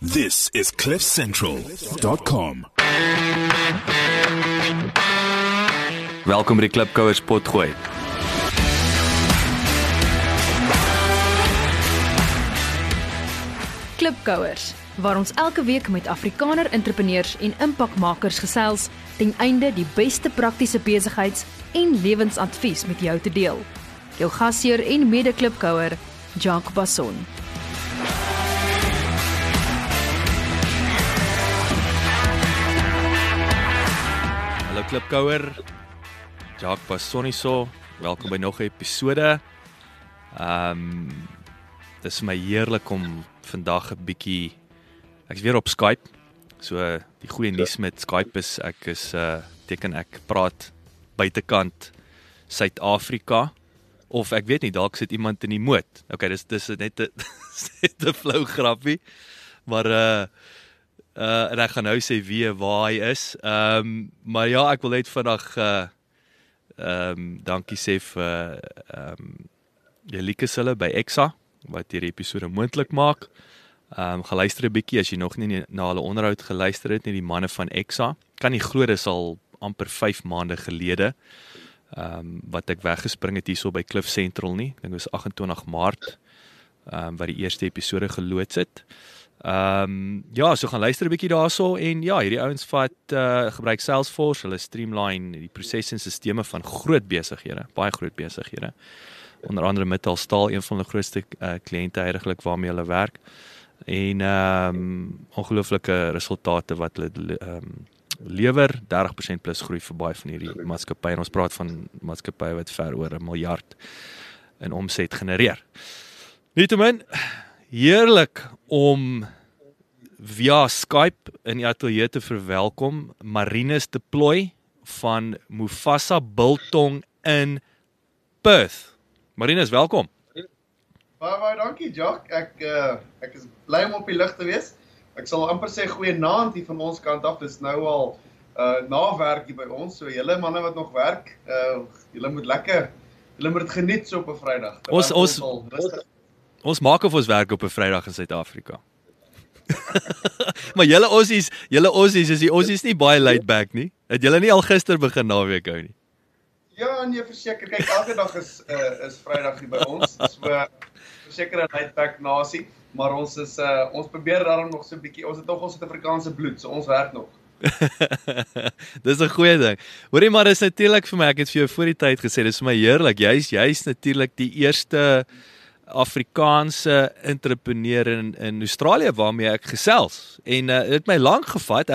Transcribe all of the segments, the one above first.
This is CliffCentral.com. Welkom by die Klipkouers potgooi. Klipkouers, waar ons elke week met Afrikaner entrepreneurs en impakmakers gesels ten einde die beste praktiese besigheids- en lewensadvies met jou te deel. Jou gasheer en mede-klipkouer, Jacques Basson. Hallo Klipkouer, Jacques Basson hierso. Welkom by nog 'n episode. Dis vir my heerlik om vandag 'n bietjie, ek's weer op Skype. So die goeie nuus met Skype is ek praat buitekant Suid-Afrika, of ek weet nie, dalk sit iemand in die moot. Okay, dis net 'n flou grappie, maar en ek gaan nou sê waar hy is. Maar ja, ek wil net vandag dankie sê vir Jelike Sille by Exa, wat hierdie episode moontlik maak. Gaan luister 'n bietjie as jy nog nie na hulle onderhoud geluister het nie, die manne van Exa. Kan nie glo, dis al amper 5 maande gelede wat ek weggespring het hierso by Cliff Central nie. Ek dink dit was 28 Maart wat die eerste episode geloods het. Ja, so gaan luister 'n bietjie daarso en ja, hierdie ouens gebruik Salesforce, hulle streamline die prosesse en sisteme van groot besighede, baie groot besighede. Onder andere Mittal Staal, een van die grootste kliënte heiliglik waarmee hulle werk. En ongelooflike resultate wat hulle lewer, 30% plus groei vir baie van hierdie maatskappye. En ons praat van maatskappye wat ver oor 1 miljard in omset genereer. Nietemin, heerlik om via Skype in die ateljee te verwelkom Marinus de Plooy van Mufasa Biltong in Perth. Marinus, welkom. Baie dankie, Jacques. Ek is bly om op die lug te wees. Ek sal amper sê goeienaand hier van ons kant af. Dis nou al nawerk hier by ons. So julle manne wat nog werk, julle moet dit geniet so op 'n Vrydag. Ons maak of ons werk op 'n Vrydag in Suid-Afrika. Maar julle Aussies is die Aussies nie baie laid back nie. Het julle nie al gister begin naweek hou nie? Ja, nee, verseker. Kyk, elke dag is Vrydag hier by ons. So verseker 'n laid back nasie, maar ons probeer daarom nog so 'n bietjie. Ons het nog ons Suid-Afrikaanse bloed, so ons werk nog. Dis 'n goeie ding. Hoorie, maar dis natuurlik vir my, ek het vir jou voor die tyd gesê, dis vir my heerlik. Jy's natuurlik die eerste Afrikaanse entrepreneur in Australië waarmee ek gesels. En dit het my lank gevat.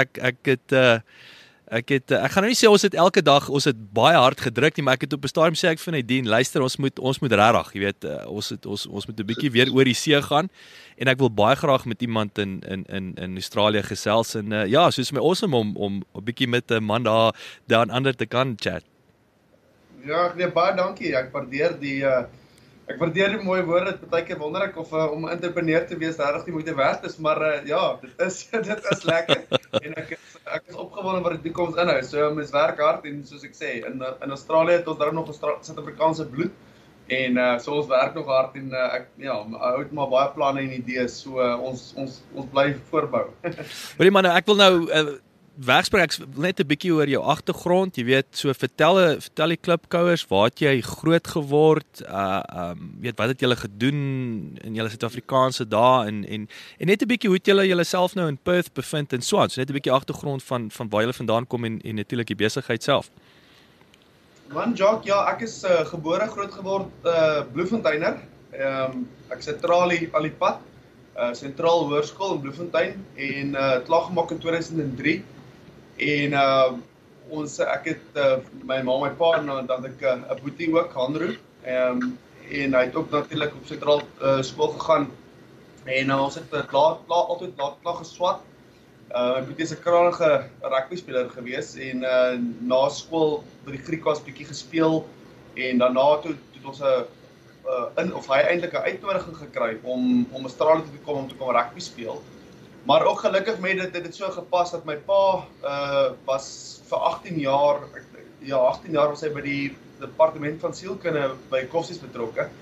Ek gaan nou nie sê ons het baie hard gedruk nie, maar ek het op 'n stadium sê ek vir Nadine, luister, ons moet regtig, jy weet, ons moet 'n bietjie weer oor die see gaan en ek wil baie graag met iemand in Australië gesels en ja, soos my awesome om 'n bietjie met 'n man daar aan ander te kan chat. Ja, nee, baie dankie. Ek waardeer die mooi woorde. Partykeer wonder ek of om 'n entrepreneur te wees regtig die moeite werd is, maar ja, dit is lekker. En ek is opgewonde wat die toekoms inhou. So mens werk hard en soos ek sê, in Australië het ons daar nog 'n Suid-Afrikaanse bloed en so ons werk nog hard en ek hou maar baie planne en idees. So ons bly voorbou. Hoorie man, ek wil nou wegspring, ek wil net 'n bietjie oor jou agtergrond, jy weet, so vertel die Klipkouers, waar het jy groot geword, weet, wat het julle gedoen in julle Suid-Afrikaanse dae en net 'n bietjie hoe het julle julleself nou in Perth bevind en so net 'n bietjie agtergrond van waar julle vandaan kom en natuurlik die besigheid self. Man, Jacques, ja, ek is groot geword Bloemfonteiner. Ek sentraal al die pad, Sentraal Hoërskool in Bloemfontein en klaar gemaak in 2003. En ek het my ma, my pa en dan ek 'n boetie ook, Hanro. En hy het ook natuurlik op Sentraal skool gegaan. En ons het altyd klaar geswat. My boetie is 'n kragtige rugbyspeler gewees en na skool by die Griekwas bietjie gespeel en daarna toe ons hy eintlik 'n uitnodiging gekry om Australië toe te kom om te kom rugby speel. Maar ook gelukkig met dit het dit so gepas dat my pa was vir 18 jaar was hy by die departement van sielkunde by Koffsies betrokke.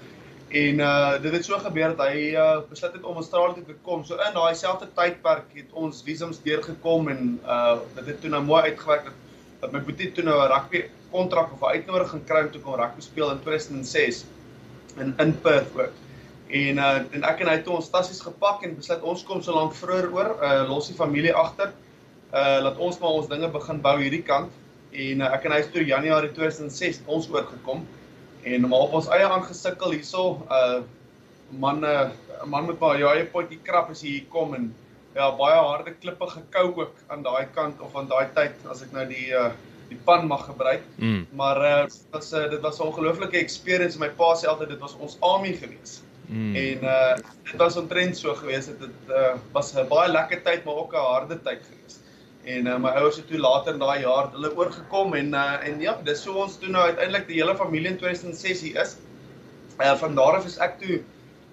En dit het so gebeur dat hy besluit het om Australië toe te kom. So in daai selfde tydperk het ons visums deurgekom en dit het toe nou mooi uitgewerk dat my boetie toe nou 'n rugby kontrak of 'n uitnodiging kry om toe kom rugby speel in 2006 in Perth ook. En ek en hy het ons tassies gepak en besluit ons kom so lank vroeër oor, los die familie agter, laat ons maar ons dinge begin bou hierdie kant. En ek en hy is toe Januarie 2006 ons oorgekom. En maar op ons eie aangesukkel hierso, 'n man met maar jaie potjie krap as hy hier kom en ja, baie harde klippe gekou ook aan daai kant of aan daai tyd as ek nou die pan mag gebruik. Maar dit was 'n ongelooflike experience. My pa sê altyd dit was ons army gewees. En dit was omtrent so gewees. Dit was 'n baie lekker tyd, maar ook 'n harde tyd gewees. En my ouers het toe later in daai jaar hulle oorgekom en ja, dis so ons toe nou uiteindelik die hele familie in 2006 hier is. Van daar af is ek toe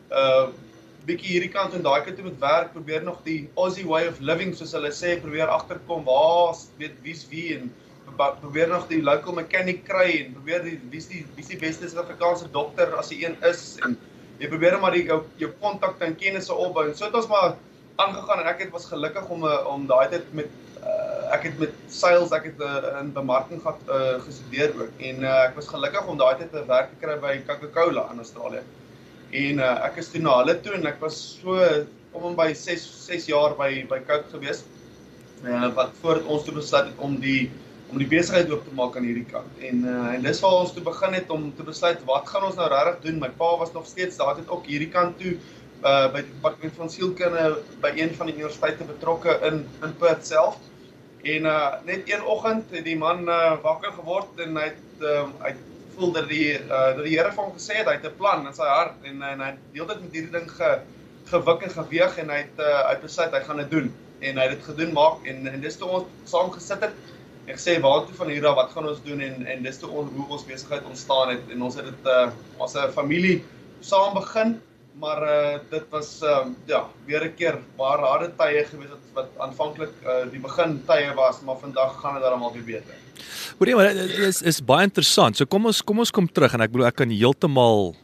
bietjie hierdie kant en daai kant toe met werk, probeer nog die Aussie way of living soos hulle sê, probeer agterkom waar weet wie's wie en probeer nog die local mechanic kry en probeer wie's die beste Suid-Afrikaanse dokter as hy een is en jy probeer maar jou kontakte en kennisse opbou en so het ons maar aangegaan en ek was gelukkig om daai tyd met ek het met sales, ek het in bemarking gestudeer ook en ek was gelukkig om daai tyd 'n werk te kry by Coca-Cola in Australië. En ek is toe na hulle toe en ek was so om en by 6 jaar by Coke gewees. Wat voordat ons toe besluit het om die besigheid oop te maak aan hierdie kant. En dis waar ons toe begin het om te besluit wat gaan ons nou regtig doen. My pa was nog steeds daai tyd ook hierdie kant toe by die departement van sielkunde by een van die universiteite betrokke in Perth self. En net een oggend het die man wakker geword en hy voel dat die Here vir hom gesê het hy het 'n plan in sy hart en hy het die hele tyd met hierdie ding gewik en geweeg en hy het besluit hy gaan dit doen en hy het dit gedoen maak en dis toe ons saam gesit het en gesê waartoe van hier af wat gaan ons doen en dis toe hoe ons besigheid ontstaan het en ons het dit as 'n familie saam begin. Maar dit was weer 'n keer baie harde tye gewees wat aanvanklik die begin tye was, maar vandag gaan dit almal weer beter. Hoorie, maar dit is baie interessant. So kom ons kom terug en ek bedoel ek kan heeltemal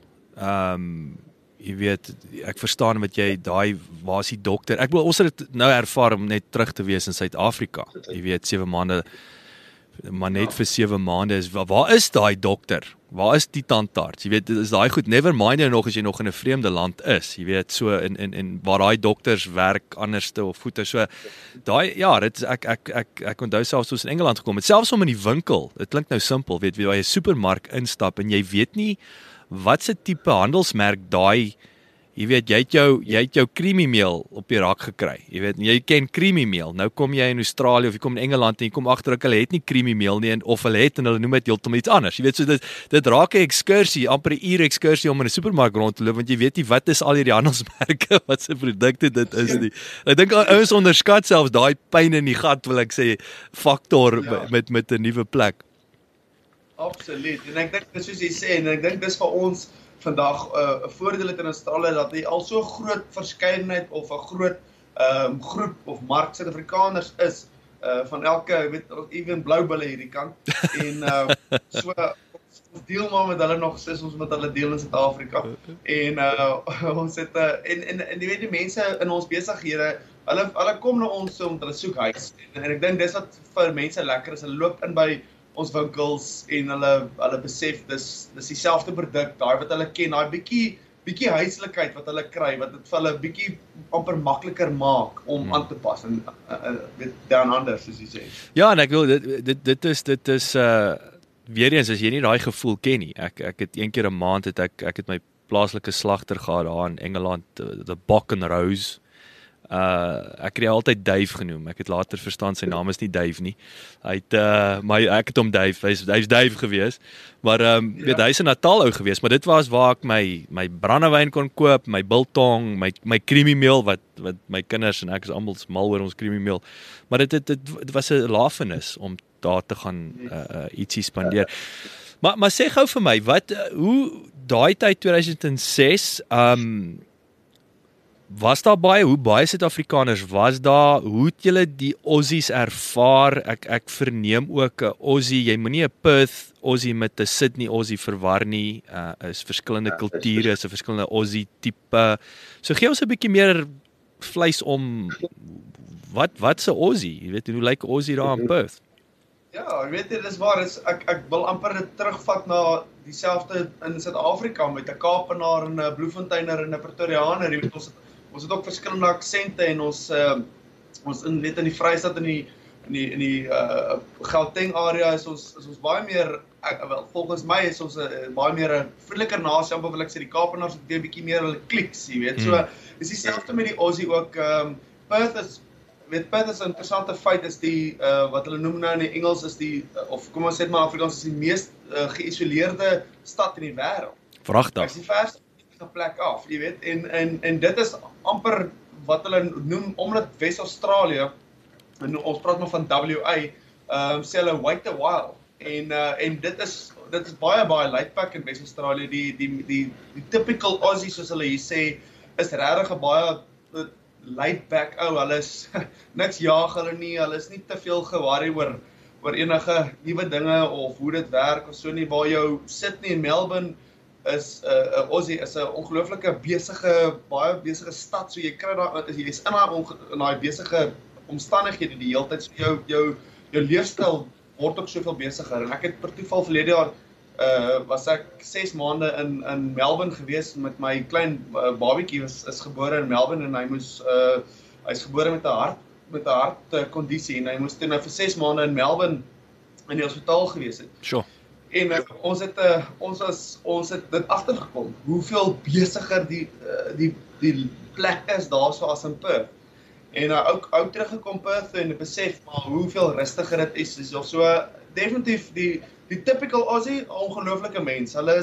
jy weet, ek verstaan wat jy waar is die dokter? Ek bedoel ons het dit nou ervaar om net terug te wees in Suid-Afrika. Jy weet 7 maande maar net vir 7 maande is waar is daai dokter? Waar is die tandarts? Jy weet, dit is daai goed, never mind nog as jy nog in 'n vreemde land is. Jy weet, so in waar daai dokters werk anderste of voete. So daai dit is ek onthou selfs toe ons in Engeland gekom het, selfs om in die winkel. Dit klink nou simpel, weet jy, waar jy 'n supermark instap en jy weet nie wat se tipe handelsmerk daai jy weet, jy het jou creamy meel op die rak gekry. Jy weet, jy ken creamy meel. Nou kom jy in Australië of jy kom in Engeland en jy kom agter hulle het nie creamy meel nie of hulle het en hulle noem dit heeltemal iets anders. Jy weet, so dit raak 'n ekskursie, amper 'n uur ekskursie om in 'n supermark rond te loop want jy weet nie wat is al hierdie handelsmerke, wat se produkte dit is nie. Ek dink ouens onderskat selfs daai pyn in die gat, wil ek sê, faktor met 'n nuwe plek. Absoluut. En ek dink dis soos jy sê en ek dink dis vir ons vandag 'n voordeel het in Australië dat jy al so groot verskeidenheid of 'n groot groep of mark Suid-Afrikaners is van elke, weet even blaubulle hierdie kant en so ons deel maar met hulle nog soos ons met hulle deel in Suid-Afrika en ons het en jy weet die mense in ons besighede hulle kom na ons om hulle soek huis en ek dink dis wat vir mense lekker is, hulle loop in by ons winkels en hulle besef dis dieselfde produk, daai wat hulle ken, daai bietjie huislikheid wat hulle kry, wat dit vir hulle bietjie amper makliker maak om aan te pas en weet down under soos jy sê. Ja, en ek wil dit is weer eens as jy nie daai gevoel ken nie. Ek het een keer 'n maand het ek het my plaaslike slagter gehad daar in Engeland, the Buck and Rose. Ek het altyd Dave genoem. Ek het later verstaan sy naam is nie Dave nie. Ek het hom Dave. Hy's Dave gewees. Maar weet hy's 'n Natal ou gewees, maar dit was waar ek my brandewyn kon koop, my biltong, my creamy meel wat my kinders en ek is almal mal oor ons creamy meel. Maar dit was 'n lafenis om daar te gaan ietsie spandeer. Maar sê gou vir my, hoe daai tyd 2006 Was daar hoe baie Suid-Afrikaners was daar? Hoe het julle die Aussies ervaar? Ek verneem ook 'n Aussie, jy moenie 'n Perth Aussie met 'n Sydney Aussie verwar nie. Is verskillende kulture, is 'n verskillende Aussie tipe. So gee ons 'n bietjie meer vleis om wat se Aussie? Jy weet hoe lyk Aussie daar in Perth? Ja, ek weet dit is waar, ek wil amper dit terugvat na dieselfde in Suid-Afrika met 'n Kaapenaar en 'n Bloemfonteiner en 'n Pretoriaaner. Jy weet ons het ook verskillende aksente en ons in die Vrystaat in die Gauteng area is ons baie meer volgens my is ons baie meer 'n vriendeliker nasie, amper wil ek sê die Kaapenaars het 'n bietjie meer hulle kliks, jy weet. So is dieselfde met die Aussie ook. Perth is 'n interessante feit is die wat hulle noem nou in die Engels is die of kom ons sê maar Afrikaans is die mees geïsoleerde stad in die wêreld. Vragtig. Dit is die verste plek af, jy weet, en dit is amper wat hulle noem, omdat Wes-Australië, en ons praat maar van WA, sê hulle wait a while, en dit is baie laid back in Wes-Australië, die typical Aussie, soos hulle hier sê, is regtig 'n baie laid back ou, hulle is, niks jaag hulle nie, hulle is nie te veel ge-worry oor enige nuwe dinge, of hoe dit werk, of so nie, waar jou Sydney en Melbourne, is Aussie is 'n ongelooflike baie besige stad, so jy kry daar, jy is in daai besige omstandighede die hele tyd, so jou leefstyl word ook soveel besiger, en ek het per toeval verlede jaar, was ek 6 maande in Melbourne gewees, met my klein babietjie is gebore in Melbourne, en hy is gebore met 'n hartkondisie, en hy moes toe nou vir 6 maande in Melbourne in die hospitaal gewees het. Sure. En ons het dit agtergekom, hoeveel besiger die plek is daarso as in Perth. En ook teruggekom Perth en besef maar hoeveel rustiger dit is. So definitief die typical Aussie, ongelooflike mens. Hulle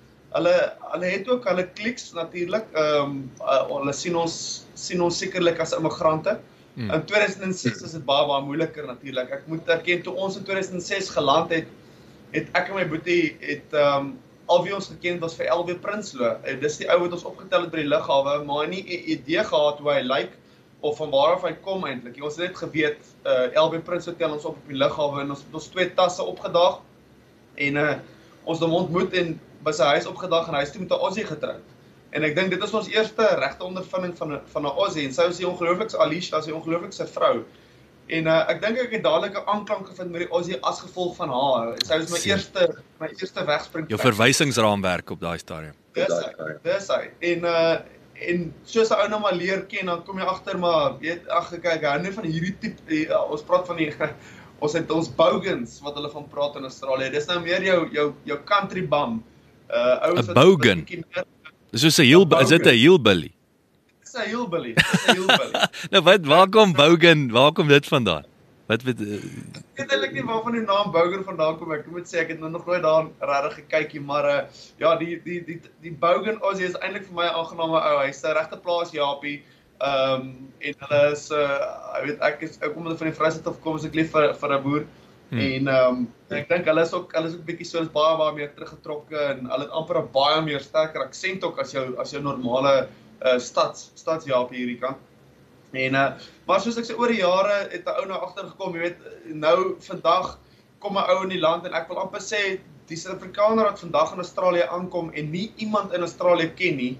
het ook hulle kliks natuurlik. Hulle sien ons sekerlik as immigrante. In 2006 is dit baie moeiliker natuurlik. Ek moet erken, toe ons in 2006 geland het ek en my boetie al wie ons geken was vir LW Prinsloo. Dis die ou wat ons opgetel het by die lughawe, maar nie 'n idee gehad hoe hy lyk of van waar af hy kom eintlik. Ons het net geweet LW Prinsloo tel ons op die lughawe en ons het ons 2 tasse opgedaag en ons het hom ontmoet en by sy huis opgedaag en hy is toe met 'n Aussie getroud. En ek dink dit is ons eerste regte ondervinding van 'n Aussie en sy was die ongelooflikste Alicia, sy ongelooflikste vrou. En ek dink ek het dadelik 'n aanklank gevind met die Aussie as gevolg van haar. Sy was my eerste wegspring. Jou verwysingsraamwerk op daai stadium. Dis hy. En soos 'n ou nou maar leer ken, dan kom jy agter maar weet kyk, hou nie van hierdie tipe ons praat van ons het ons bogans wat hulle van praat in Australië. Dis nou meer jou country bum. Ouens 'n bogan. Dis soos 'n is dit 'n hillbilly? Dis 'n hillbilly. Nou waar kom dit vandaan? Wat weet ek weet eintlik nie waarvan die naam Bogan vandaan kom. Ek moet sê ek het nog nooit daar regtig gekykie, maar ja, die Bogan Aussie is eintlik vir my 'n aangename ou. Hy's 'n regte plaas Japie. En hulle is weet ek kom van die Vrystaat af kom, as ek lief vir 'n boer. En ek dink hulle is ook bietjie so baie meer teruggetrokke en hulle het amper 'n baie meer sterker aksent ook as jou normale stadsjapie hierdie kant. En maar soos ek sê, oor die jare het 'n ou nou agtergekom, jy weet, nou vandag kom 'n ou in die land en ek wil amper sê die Suid-Afrikaner wat vandag in Australië aankom en nie iemand in Australië ken nie,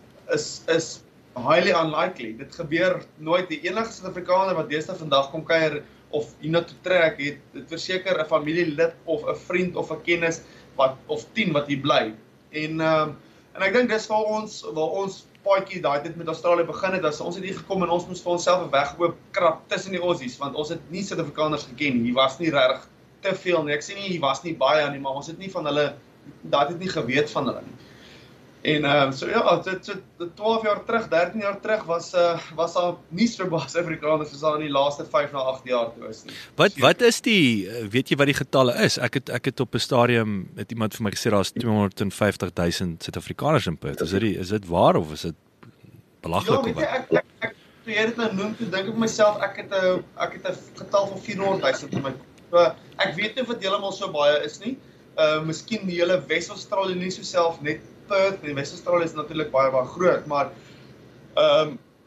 is highly unlikely. Dit gebeur nooit. Die enige Suid-Afrikaner wat deesdae vandag kom kuier of hiernatoe trek, het verseker 'n familielid of 'n vriend of 'n kennis of 10 wat hier bly. En ek dink dis waar ons paadjie daai tyd met Australië begin het, as ons het hier gekom en ons moes vir onsself 'n weg oop krap tussen die Aussies, want ons het nie Suid-Afrikaners geken nie. Hier was nie regtig te veel nie. Ek sê nie hier was nie baie nie, maar ons het nie van hulle daai tyd nie geweet van hulle nie. En so ja, so 12 jaar terug, 13 jaar terug was daar nie so baie Suid-Afrikaners soos in die laaste 5 na 8 jaar toe is nie. Wat is weet jy wat die getalle is? Ek het op 'n stadium het iemand vir my gesê daar's 250,000 Suid-Afrikaners in Perth. Is dit waar of is dit belaglik of wat? Ja, weet jy, toe jy dit nou noem, toe dink ek vir myself ek het 'n getal van 400,000 in my kop. So ek weet nie of dit heeltemal so baie is nie. Miskien die hele Wes-Australië nie so self net Perth, en Wes-Australië is natuurlik baie groot, maar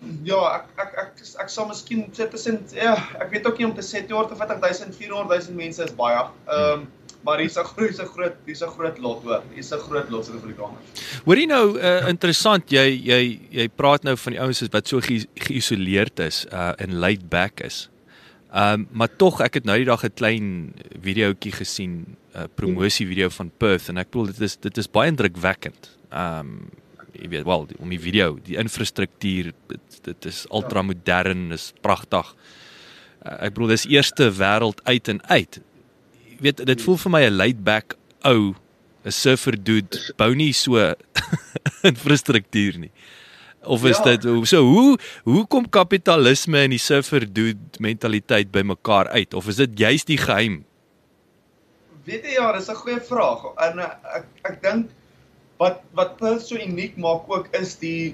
Ja, ek sal miskien sê tussen ek weet ook nie om te sê 250.000, 400.000 mense is baie. Maar hier's 'n groot lot hoor. Hier's 'n groot lot Suid-Afrikaners. Hoor jy nou interessant, jy praat nou van die ouens wat so geïsoleerd is en laid back is. Maar tog ek het nou die dag 'n klein videoetjie gesien, promosie video van Perth en ek bedoel dit is baie indrukwekkend. Jy weet wel, om die video, die infrastruktuur, dit is ultramodern, dis pragtig. Ek bedoel dis eerste wêreld uit en uit. Jy weet, dit voel vir my 'n laid back ou, 'n surfer dude, bou nie so infrastruktuur nie. Of is dit so hoe kom kapitalisme en die surfer dude mentaliteit by mekaar uit? Of is dit juist die geheim? Weet jy ja, dis 'n goeie vraag. En ek dink wat Perth so uniek maak ook is die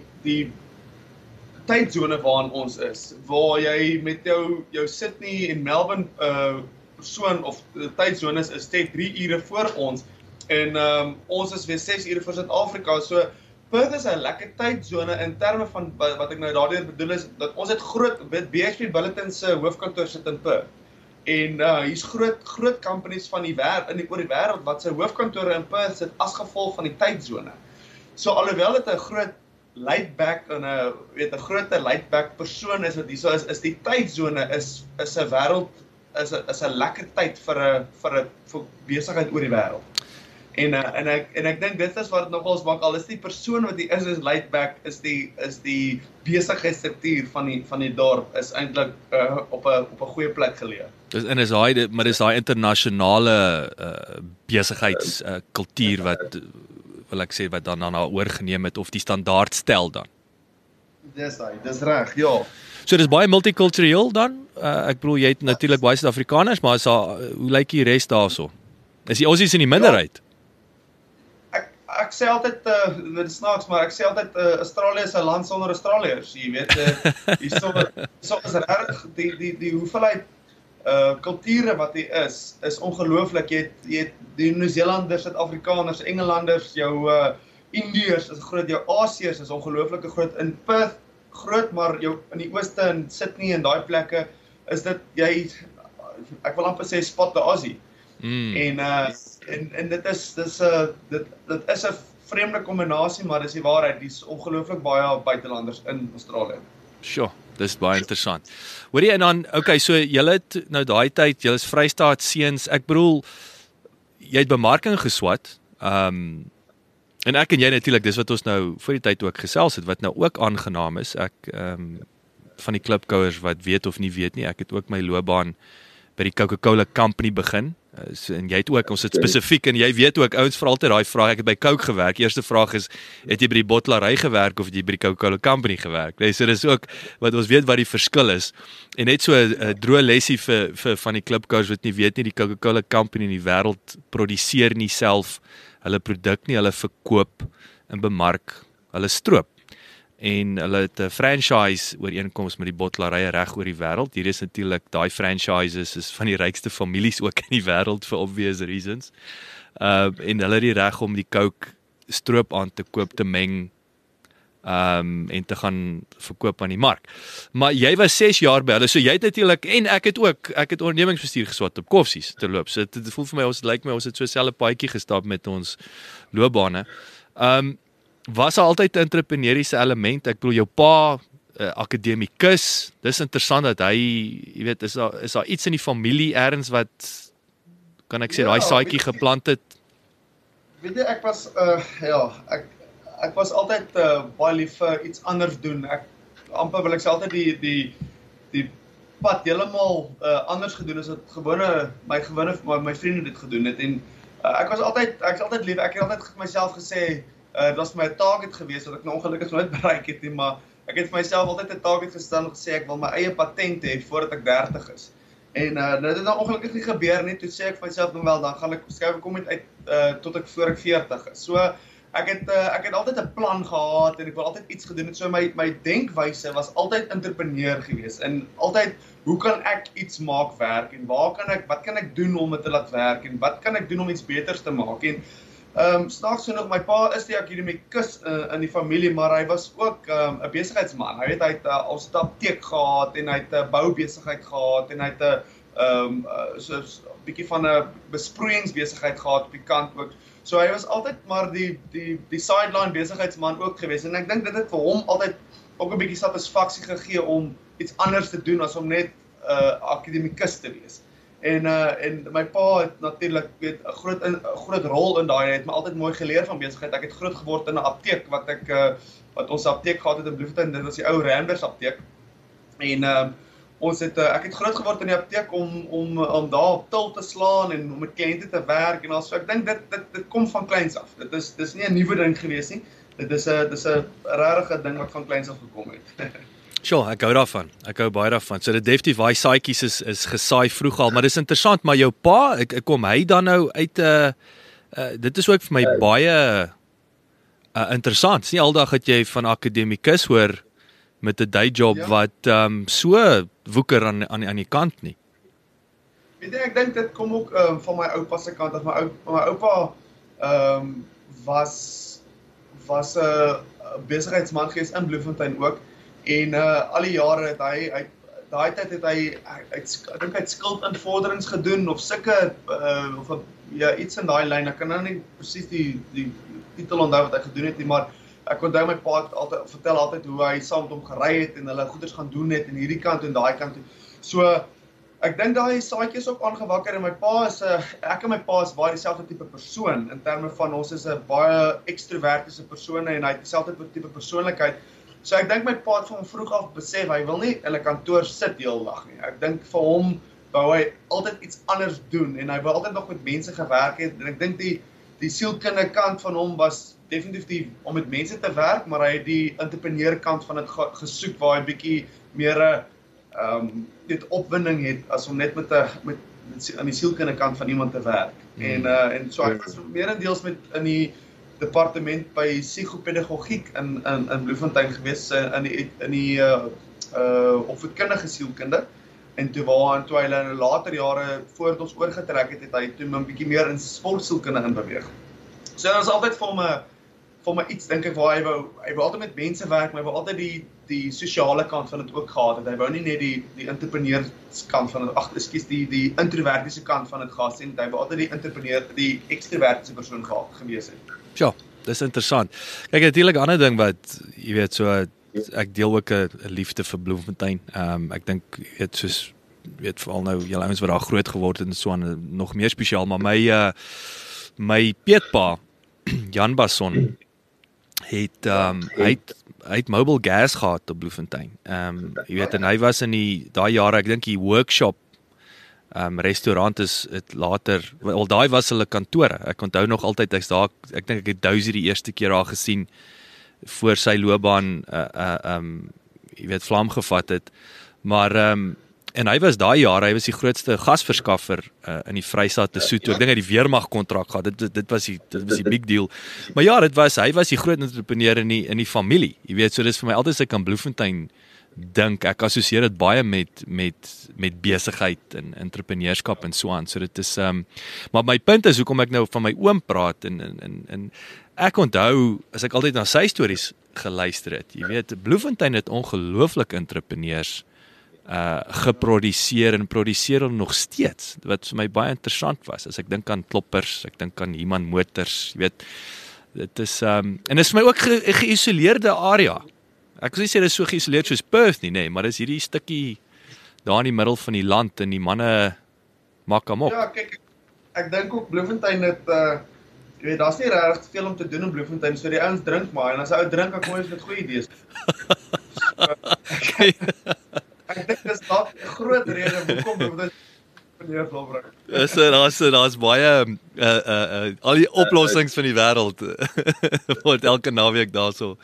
tydsone waarin ons is, waar jy met jou Sydney en Melbourne persoon of tydsone is net 3 ure voor ons en ons is weer 6 ure voor Suid-Afrika. So Perth is 'n lekker tydsone in terme van wat ek nou daardeur bedoel is dat ons het BHP Billiton se hoofkantoor sit in Perth. En hier's groot companies van oor die wêreld wat sy hoofkantore in Perth sit as gevolg van die tydsone. So alhoewel dit 'n groot laid back en 'n groter laid back persoon is wat hierso is die tydsone is 'n wêreld is 'n lekker tyd vir besigheid oor die wêreld. En ek dink dit is wat dit nogals maak, al is die persoon wat die is laid back, is die besigheidsstruktuur van die dorp is eintlik op 'n goeie plek geleë. Dis daai internasionale besigheidskultuur wat wil ek sê wat dan oorgeneem het of die standaard stel dan. Dis reg, ja. So dis baie multikultureel dan. Ek bedoel jy het natuurlik baie Suid-Afrikaners, maar hoe lyk die res daarso? Is die Aussies in die minderheid? Ek sê altyd dit is snaaks, maar ek sê altyd Australië is 'n land sonder Australiërs, jy weet. Hierso is regtig die hoeveelheid kulture wat hier is ongelooflik. Jy het die Nieu-Zeelanders, Suid-Afrikaners, Engelanders, jou Indiërs is groot, jou Asiërs is ongelooflik groot in Perth, groot, maar jou in die ooste in Sydney en daai plekke is dit ek wil amper sê spot the Aussie. En dit is 'n vreemde kombinasie, maar dis die waarheid. Dis ongelooflik baie buitelanders in Australië. Sure, dis baie interessant. Hoorie en dan, okay, so julle het nou daai tyd, julle is Vrystaat seuns. Ek bedoel jy het bemarking geswat. En ek en jy natuurlik, dis wat ons nou voor die tyd ook gesels het, wat nou ook aangenaam is. Ek van die klipkouers wat weet of nie weet nie, ek het ook my loopbaan by die Coca-Cola Company begin. En jy het ook, ons het spesifiek, en jy weet ook, ouens vra altyd daai vraag, ek het by Coke gewerk. Eerste vraag is, het jy by die bottelary gewerk of het jy by die Coca-Cola Company gewerk? Nee, so dis ook wat ons weet wat die verskil is. En net so 'n droë lesie vir van die klipkouers wat nie weet nie, die Coca-Cola Company in die wêreld produseer nie self hulle produk nie, hulle verkoop en bemark hulle stroop. En hulle het 'n franchise ooreenkoms met die bottelarye reg oor die wêreld. Hier is natuurlik daai franchises is van die rykste families ook in die wêreld for obvious reasons. En hulle het die reg om die Coke stroop aan te koop, te meng en te gaan verkoop aan die mark. Maar jy was 6 jaar by hulle, so jy het natuurlik en ek het ondernemingsbestuur geswat op Koffsies te loop. So dit voel vir my ons het so selfe paadjie gestap met ons loopbane. Was daar altyd 'n entrepreneuriese element? Ek bedoel jou pa akademikus. Dis interessant dat hy, jy weet, is daar iets in die familie erns wat kan ek sê daai saadjie geplant het? Weet jy, ek was ek was altyd baie lief vir iets anders doen. Amper wil ek sê altyd die pad heeltemal anders gedoen as wat my vriende dit gedoen het en ek is altyd lief. Ek het altyd vir myself gesê dit was my target geweest wat ek nou ongelukkig nooit bereik het nie, maar ek het vir myself altyd 'n target gestel en gesê ek wil my eie patent hê voordat ek 30 is. En dit het nou ongelukkig nie gebeur nie. Toe sê ek vir myself wel dan gaan ek skryf kom uit tot ek voor ek 40 is. So ek het altyd 'n plan gehad en ek wil altyd iets gedoen het. So my denkwyse was altyd entrepreneur geweest en altyd hoe kan ek iets maak werk en wat kan ek doen om dit te laat werk en wat kan ek doen om iets beters te maak en Snaaks genoeg, my pa is die akademikus in die familie, maar hy was ook 'n besigheidsman. Hy het ons 'n apteek gehad en hy het 'n boubesigheid gehad en hy het 'n so 'n bietjie van 'n besproeiingsbesigheid gehad op die kant ook. So hy was altyd maar die sideline besigheidsman ook geweest en ek dink dit het vir hom altyd ook 'n bietjie satisfaksie gegee om iets anders te doen as om net akademikus te wees. En my pa het natuurlik 'n groot rol in daai. Hy het my altyd mooi geleer van besigheid. Ek het groot geword in 'n apteek wat ons apteek gehad het in Bloemfontein. Dit was die ou Randers apteek. En ek het groot geword in die apteek om daar op til te slaan en om met kliënte te werk en also ek dink dit kom van kleins af. Dis nie 'n nuwe ding gewees nie. Dit is 'n regte ding wat van kleins af gekom het. Sure, ek hou daarvan. Ek hou baie daarvan. So dit definitief daai saadjies is gesaai vroeg al, maar dis interessant, maar jou pa, ek kom hy dan nou uit dit is ook vir my baie interessant. Dis nie aldag dat jy van akademikus hoor met 'n day job wat so woeker aan die kant nie. Weet jy, ek dink dit kom ook van my oupa se kant af. My oupa was 'n besigheidsman gewees in Bloemfontein ook. En al die jare het daai tyd het ek dink hy het skuldinvorderings gedoen of sulke of iets in daai lyn. Ek kan nou nie presies die titel onthou wat hy gedoen het nie, maar ek onthou my pa vertel altyd hoe hy saam met hom gery het en hulle goeders gaan doen het en hierdie kant en daai kant. So ek dink daai saadjies ook aangewakker en ek en my pa is baie dieselfde tipe persoon in terme van ons is 'n baie ekstrovertiese persone en hy het dieselfde tipe persoonlikheid. So ek dink my pa het van vroeg af besef, hy wil nie in 'n kantoor sit heeldag nie. Ek dink vir hom wou hy altyd iets anders doen en hy wou altyd nog met mense gewerk het en ek dink die sielkundige kant van hom was definitief om met mense te werk, maar hy het die entrepreneur kant van dit gesoek waar hy bietjie meer dit opwinding het as om net met aan die sielkundige kant van iemand te werk. En so ek was meerendeels in die departement by psigopedagogiek in Bloemfontein gewees in die opvoedkundige sielkunde en toe hy in later jare voordat ons oorgetrek het hy toe 'n bietjie meer in sportsielkunde inbeweeg. So dit was altyd vir my iets dink ek waar hy wou altyd met mense werk, maar hy wou altyd die sosiale kant van dit ook gehad het. Hy wou nie net die entrepreneurskant van dit, die introvertiese kant van dit gehad het. Hy wou altyd die ekstrovertiese persoon gewees het. Ja, dis interessant. Kyk, natuurlik 'n ander ding wat jy weet so ek deel ook 'n liefde vir Bloemfontein. Ek dink veral nou julle ouens wat daar groot geword het en so aan nog meer spesiaal, maar my peetpa Jan Basson het hy het mobile gas gehad op Bloemfontein. Jy weet en hy was in daai jare, ek dink die workshop restaurant is het later, al daai was hulle kantore. Ek onthou nog altyd ek dink ek het Dousie die eerste keer daar gesien voor sy loopbaan jy weet vlam gevat het. Maar en hy was daai jare, hy was die grootste gasverskaffer in die Vrystaat Lesotho. Ek dink hy het die weermag kontrak gehad. Dit was die big deal. Maar ja, hy was die groot entrepreneur in die familie. Jy weet, so dis vir my altyd as ek aan Bloemfontein dink, ek assosieer dit baie met besigheid en entrepreneurskap en so aan. So dit is maar my punt is hoekom ek nou van my oom praat en ek onthou as ek altyd na sy stories geluister het. Jy weet, Bloemfontein het ongelooflik entrepreneurs geproduseer en produseer hulle nog steeds, wat vir my baie interessant was, as ek dink aan Kloppers, ek dink aan Human Motors, jy weet, dit is, en dit is vir my ook geïsoleerde area, ek wil nie sê dit is so geïsoleerd soos Perth nie, maar dit is hierdie stukkie daar in die middel van die land, en die manne maak hom op. Ja, kyk, ek dink ook Bloemfontein het, jy weet, daar is nie regtig te veel om te doen in Bloemfontein, so die ouens drink maar, en as hy ou drink, dan kom hy met goeie idees. Ek dink dis dalk 'n groot rede hoekom dit meneer Wilbring. Daar's baie al die oplossings van die wêreld word elke naweek daarso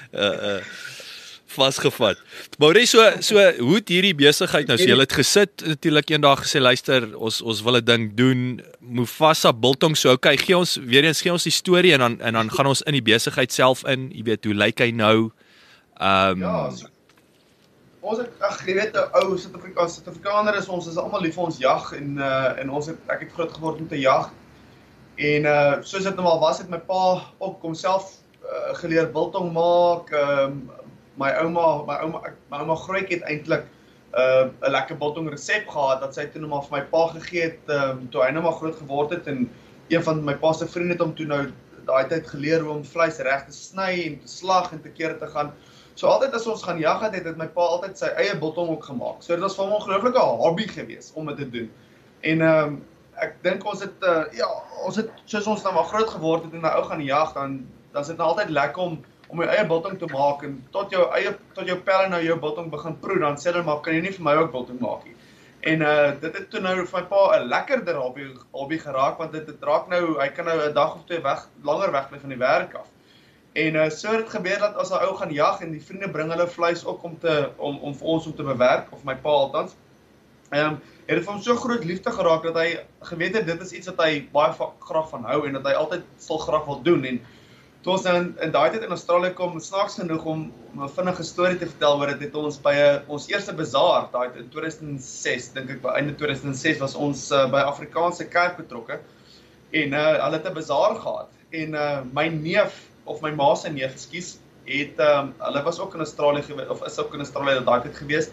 vasgevat. Maar so hoe het hierdie besigheid nou, so jy het gesit natuurlik eendag gesê luister, ons wil 'n ding doen, Mufasa Biltong, so okay, gee ons die storie en dan gaan ons in die besigheid self in, jy weet hoe lyk hy nou? Ja, ons het, jy weet, ou Suid-Afrikaner is ons is almal lief vir ons jag en ek het groot geword met 'n jag En soos dit nou al was, het my pa ook kom self geleer biltong maak. My ouma Grootjie het eintlik 'n lekker biltong resep gehad dat sy toe nou maar vir my pa gegee het toe hy nou maar groot geword het, en een van my pa se vriende het hom toe nou daai tyd geleer hoe om vleis reg te sny en te slag en te kere te gaan. So altyd as ons gaan jag het my pa altyd sy eie biltong ook gemaak. So dit was vir hom 'n ongelooflike hobby geweest om dit te doen. En ek dink ons het soos ons nou maar groot geword het en nou ou gaan jag, dan is dit nou altyd lekker om jou eie biltong te maak, en tot jou pelle nou jou biltong begin proe, dan sê hulle maar, kan jy nie vir my ook biltong maak nie. En dit het toe nou vir my pa 'n lekkerder hobby geraak, want dit raak nou, hy kan nou 'n dag of twee langer wegbly van die werk af. En so het dit gebeur dat as 'n ou gaan jag en die vriende bring hulle vleis ook om vir ons om te bewerk, of my pa althans, het dit vir hom so groot liefde geraak dat hy geweet het dit is iets wat hy baie graag van hou en dat hy altyd sal graag wil doen. En toe ons in daai tyd in Australië kom, snaaks genoeg om 'n vinnige storie te vertel oor dit, het ons by ons eerste bazaar, daai in 2006, dink ek by einde 2006 was ons by Afrikaanse kerk betrokke, en hulle het 'n bazaar gehad, en my neef, of my ma se neef, ekskuus, hulle was ook in Australië gewees, of is ook in Australië daai tyd gewees,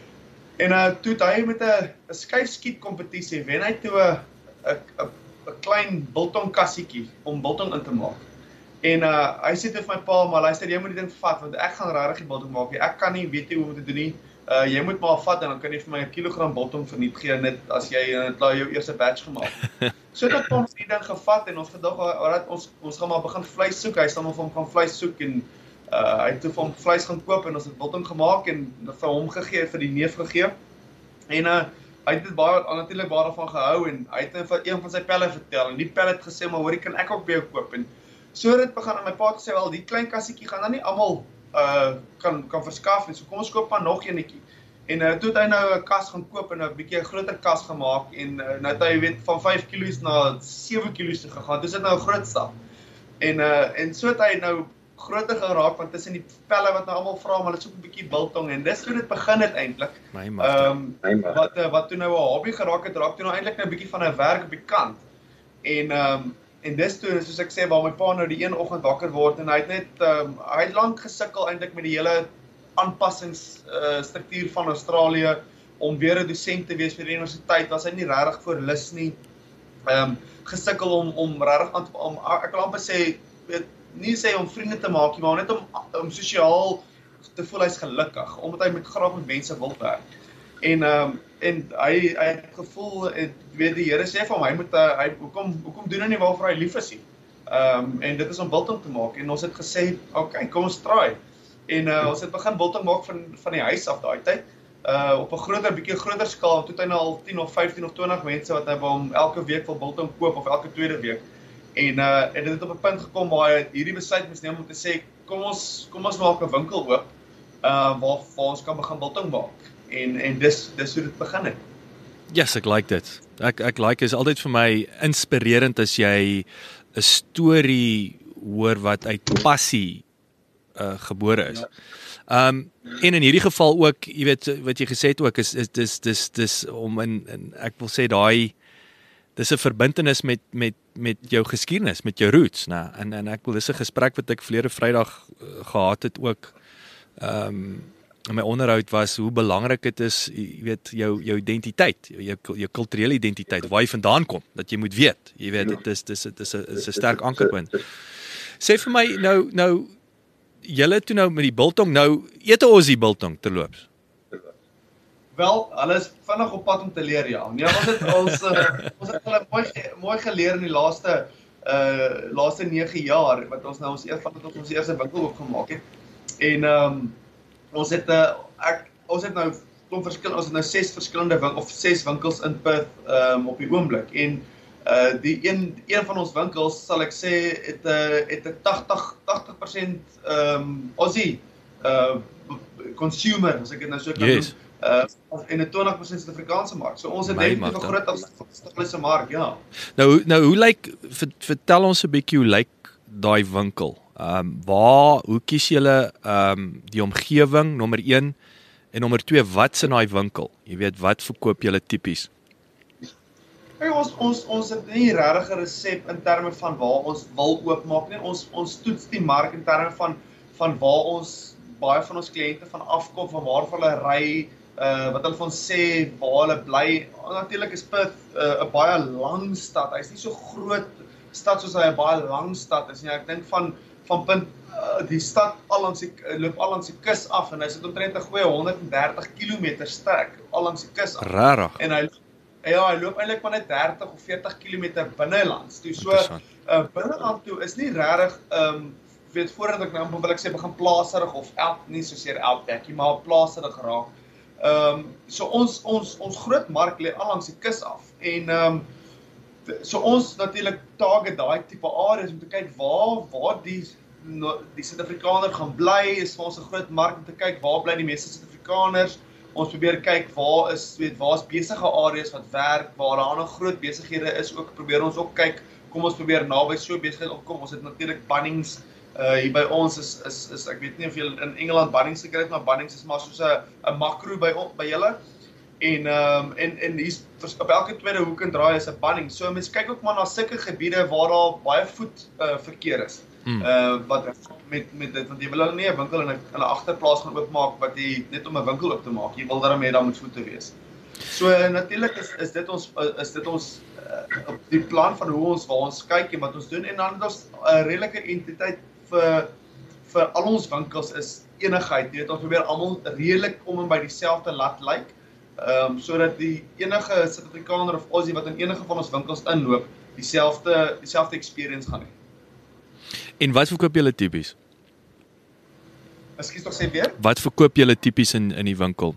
en toe het hy met 'n skuifskiet kompetisie wen hy toe 'n klein biltong kassietjie om biltong in te maak. En hy sê vir my pa, maar luister, jy moet die ding vat, want ek gaan regtig die biltong maak. Ek kan nie weet hoe om te doen nie. Jy moet maar vat en dan kan jy vir my 'n kilogram biltong verniet gee net as jy jou eerste batch gemaak. So dat ons die ding gevat en ons gedag ons gaan maar begin vleis soek. Hy sal maar vir hom gaan vleis soek, en hy het toe vir hom vleis gaan koop en ons het biltong gemaak en vir hom gegee, vir die neef gegee. En hy het dit natuurlik baie daarvan gehou, en hy het vir een van sy pelle vertel, en die pelle het gesê, maar hoorie, kan ek ook by jou koop? En so het dit begin, en my pa het gesê, wel, die klein kassietjie gaan dan nie almal kan verskaf nie, so kom ons koop maar nog eenetjie. En toe het hy nou 'n kas gaan koop en 'n bietjie 'n groter kas gemaak, en nou het hy van 5 kilos na 7 kilos toe gegaan, dis dit nou 'n groot stap. En so het hy nou groter geraak, want tussen die pelle wat nou almal vra, maar hulle soek 'n bietjie biltong, en dis hoe dit begin het eintlik. Wat toe nou 'n hobby geraak het, raak toe nou eintlik nou 'n bietjie van 'n werk op die kant. En dis toe, soos ek sê, waar my pa nou die een oggend wakker word, en hy het lank gesukkel eintlik met die hele aanpassingsstruktuur van Australië, om weer 'n dosent te wees vir die universiteit, was hy nie regtig voor lus nie, gesukkel om regtig ek wil amper sê, nie sê om vriende te maak, maar net om sosiaal te voel hy's gelukkig, omdat hy graag met mense wil werk. En hy het gevoel, weet die Here sê vir hom, hoekom doen hy nie waarvoor hy lief is nie? En dit is om biltong te maak, en ons het gesê, okay, kom ons try. En ons het begin biltong maak van die huis af daai tyd, op 'n bietjie groter skaal, toe het hy nou al 10 of 15 of 20 mense wat hy by hom elke week wil biltong koop, of elke tweede week. En dit het op 'n punt gekom waar hy hierdie besluit moes neem om te sê, kom ons maak 'n winkel oop, waar ons kan begin biltong maak. En dis hoe dit begin het. Yes, ek like dit. Ek like, is altyd vir my inspirerend as jy 'n storie hoor wat uit passie gebore is. En in hierdie geval ook, jy weet, wat jy gesê het ook, is dis om ek wil sê dis 'n verbintenis met jou geskiedenis, met jou roots, né? En ek wil, dis 'n gesprek wat ek verlede Vrydag gehad het ook, in my onderhoud was hoe belangrik dit is, jy weet, jou identiteit, jou kulturele identiteit, waar jy vandaan kom, dat jy moet weet, jy weet, dit is 'n sterk ankerpunt. Sê vir my, nou julle toe nou met die biltong, nou eet ons die biltong terloops? Wel, hulle is vinnig op pad om te leer, ja. Nee, ons het hulle mooi geleer in die laaste 9 jaar, wat ons nou ons eerste winkel opgemaak het. En ons het nou klomp verskillende, ons het nou 6 verskillende of 6 winkels in Perth op die oomblik. En die een van ons winkels, sal ek sê, het 'n 80% Aussie consumer, as ek dit nou so kan doen. En 'n 20% Suid-Afrikaanse mark. So ons het definitief 'n groot Australiese mark, ja. Nou hoe lyk, vertel ons 'n bietjie hoe lyk daai winkel? Hoe kies julle die omgewing, nommer 1, en nommer 2, wat's in daai winkel? Jy weet, wat verkoop julle tipies? Kijk, ons het nie regtig 'n resep in terme van waar ons wil oopmaak nie. Ons toets die mark in terme van waar ons baie van ons kliënte van afkom, van waar hulle ry, wat hulle van sê, waar hulle bly. Natuurlik is Perth 'n baie lang stad. Hy's nie so groot stad soos hy 'n baie lang stad is nie. Ek dink van punt die stad loop al langs die kus af en hy sit omtrent 'n goeie 130 km strek al langs die kus af. Rarig. En hy loop eintlik maar net 30 of 40 km binnelands toe. So binneland toe is nie regtig weet voordat ek nou wil ek sê begin plaasrig of nie soseer outbackie, maar plaasrig raak. So ons groot mark lê al langs die kus af en so ons natuurlik target daai tipe areas om te kyk waar die Suid-Afrikaner gaan bly, is vir ons 'n groot mark om te kyk waar bly die meeste Suid-Afrikaners. Ons probeer kyk waar is besige areas wat werk, waar daar nog groot besighede is, ook probeer ons ook kyk, kom ons probeer naby so besigheid opkom. Ons het natuurlik Bunnings hier by ons is ek weet nie of jy in Engeland Bunnings gekry het, maar Bunnings is maar soos 'n makro by julle. En hier's op elke tweede hoek en draai is 'n Bunnings. So mense kyk ook maar na sulke gebiede waar daar baie voetverkeer is. Wat met dit, want jy wil hulle nie 'n winkel in 'n agterplaas gaan oopmaak wat jy net om 'n winkel oop te maak. Jy wil daarmee daar moet voete wees. So natuurlik is dit ons die plan van waar ons kyk en wat ons doen, en dan het ons 'n redelike entiteit vir al ons winkels is enigheid. Jy weet, ons probeer almal redelik om en by dieselfde lat lyk, sodat die enige Suid-Afrikaner of Aussie wat in enige van ons winkels inloop, dieselfde experience gaan hê. En wat verkoop julle tipies? Ekskuus, tog sê weer? Wat verkoop julle tipies in die winkel?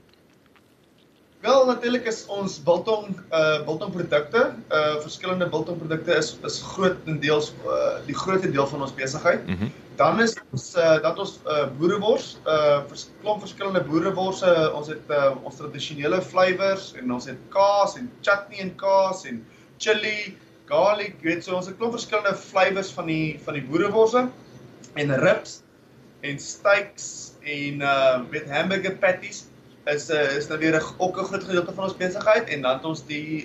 Wel, natuurlik is ons biltongprodukte, verskillende biltongprodukte is grootendeels die grootste deel van ons besigheid. Dan is ons boerewors, klomp verskillende boereworse. Ons het ons tradisionele flavours en ons het kaas en chutney en kaas en chili, garlic, weet so, ons het klomp verskillende flavours van die boereworse en ribs en steaks en hamburger patties. Is nou weer ook 'n groot gedeelte van ons besigheid, en dan het ons die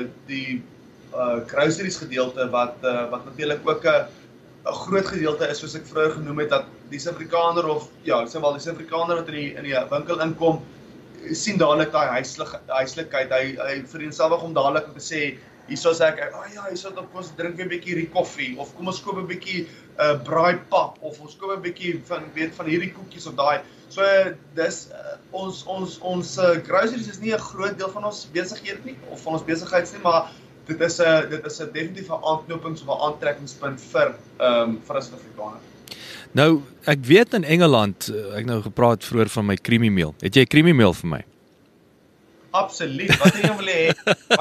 groceries gedeelte wat natuurlik ook 'n groot gedeelte is, soos ek vroeër genoem het, dat die Suid-Afrikaner die Suid-Afrikaner wat in die winkel inkom, sien dadelik daai huislikheid, hy vereenselwig om dadelik te sê, hierso sê ek, hierso kom ons drink weer 'n bietjie hierdie koffie, of kom ons koop 'n bietjie braaipap, of ons koop 'n bietjie van hierdie koekies of daai. So dis ons groceries is nie 'n groot deel van ons besigheid nie, of van ons besigheids nie, maar dit is 'n definitief 'n aanknopings of 'n aantrekkingspunt vir 'n Suid-Afrikaner. Nou, ek weet in Engeland, ek nou gepraat vroeër van my creamy meal. Het jy 'n creamy meal vir my? Absoluut. Wat jy wil hê?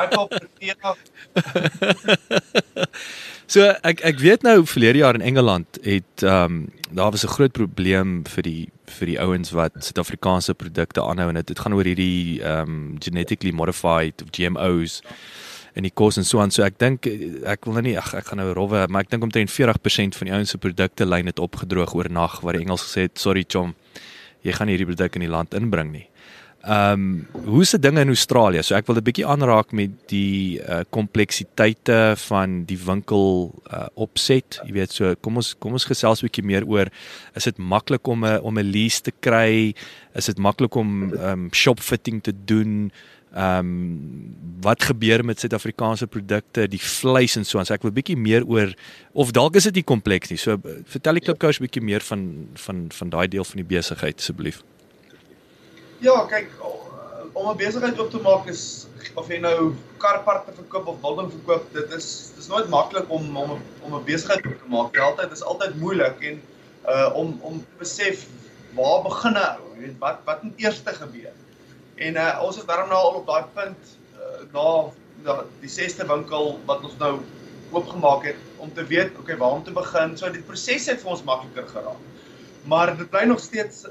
So ek weet nou verlede jaar in Engeland het daar was 'n groot probleem vir die ouens wat Suid-Afrikaanse produkte aanhou, en dit gaan oor hierdie genetically modified of GMO's in die kos en so aan. So ek dink ek wil nou nie ek gaan nou rowwe, maar ek dink omtrent 40% van die ouens se produkte lyn het opgedroog oornag, waar die Engels gesê het, sorry chom, jy gaan hierdie produk in die land inbring nie. Hoe se dinge in Australië? So ek wil 'n bietjie aanraak met die kompleksiteite van die winkel opset. Jy weet, so kom ons gesels 'n bietjie meer oor, is dit maklik om 'n lease te kry? Is dit maklik om shopfitting te doen? Wat gebeur met Suid-Afrikaanse produkte, die vleis en so aan. So ek wil 'n bietjie meer oor, of dalk is dit nie kompleks nie. So vertel die Klipkous 'n bietjie meer van daai deel van die besigheid asseblief. Ja, kyk, om 'n besigheid op te maak is, of jy nou karparte verkoop of biltong verkoop, dit is nooit maklik om 'n besigheid op te maak. Dit is altyd moeilik, en om te besef waar begin nou, wat moet eers gebeur. En ons is daarom nou al op daai punt na die 6de winkel wat ons nou oopgemaak het, om te weet, okay, waar om te begin. So die proses het vir ons makliker geraak. Maar dit bly nog steeds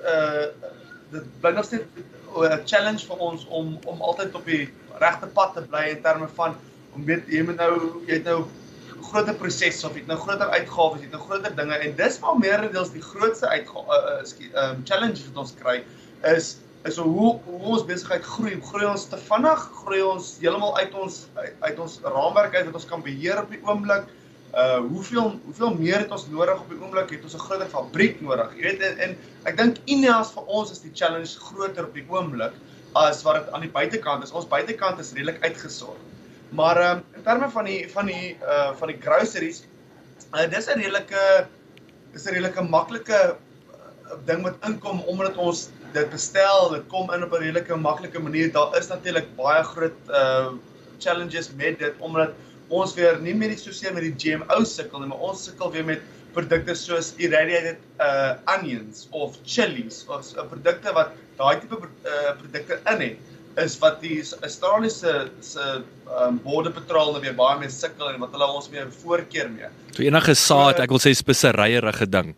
'n challenge vir ons om altyd op die regte pad te bly in terme van, jy het nou groter prosesse, of jy het nou groter uitgawes, jy het nou groter dinge, en dis maar meerendeels die grootste challenge wat ons kry, is is hoe ons besigheid groei ons te vinnig, groei ons heeltemal uit ons raamwerk uit wat ons kan beheer op die oomblik. Hoeveel meer het ons nodig op die oomblik, het ons 'n groter fabriek nodig. Jy weet, en ek dink INEAS vir ons is die challenge groter op die oomblik as wat dit aan die buitekant is. Ons buitekant is redelik uitgesorg. Maar in terme van die groceries, dis 'n redelike maklike ding wat inkom omdat ons dit bestel, dit kom in op 'n redelike maklike manier. Daar is natuurlik baie groot challenges met dit omdat ons weer nie meer soseer met die GMO sukkel nie, maar ons sukkel weer met produkte soos irradiated onions of chilies of produkte wat daai tipe produkte in het, is wat die Australiese border patrol weer baie mee sukkel en wat hulle ons mee voorkeer mee. So enige saad, ek wil sê speseryeerige ding.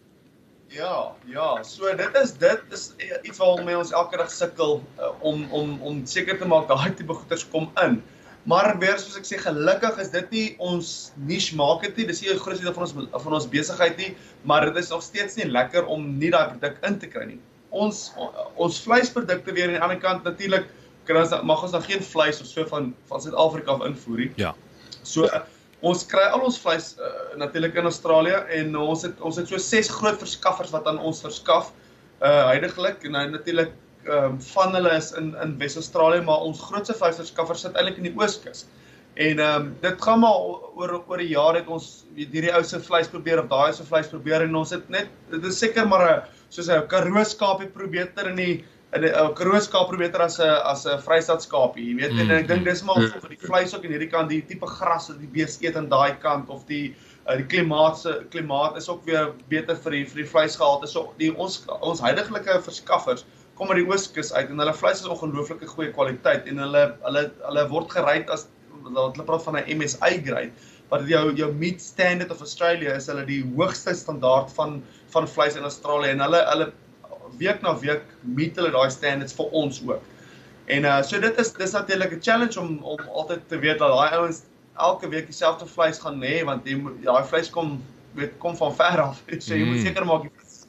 Ja, so dit is iets waarmee ons elke dag sukkel om seker te maak daai tipe goeders kom in. Maar weer soos ek sê, gelukkig is dit nie ons niche market nie, dis nie 'n groot deel van ons besigheid nie, maar dit is nog steeds nie lekker om nie daai produk in te kry nie. Ons vleisprodukte weer aan die ander kant natuurlik mag ons dan geen vleis of so van Suid-Afrika af invoer nie. Ja. So ons kry al ons vleis natuurlik in Australië en ons het so 6 groot verskaffers wat aan ons verskaf huidiglik en natuurlik van hulle is in Wes-Australië, maar ons grootste vleisverskaffer sit eintlik in die Ooskus. En dit gaan maar oor die jaar het ons hierdie ou se vleis probeer of daai se vleis probeer en ons het net dit is seker maar soos 'n Karoo skaapie probeer beter in 'n Karoo skaap probeer beter as 'n Vrystaat skaapie, jy weet, en ek dink dis maar vir die vleis ook in hierdie kant, die tipe gras wat die beeste eet aan daai kant of die klimaat is ook weer beter vir die vleisgehalte. So ons huidiglike verskaffers kom uit die Ooskus uit en hulle vleis is ongelooflike goeie kwaliteit en hulle word gerate as hulle praat van 'n MSI grade, wat jou meat standard of Australia is hulle die hoogste standaard van vleis in Australië en hulle week na week meet hulle daai standards vir ons ook. En so dis natuurlik 'n challenge om altyd te weet dat daai ouens elke week dieselfde vleis gaan hê want daai vleis kom van ver af. So jy moet seker maak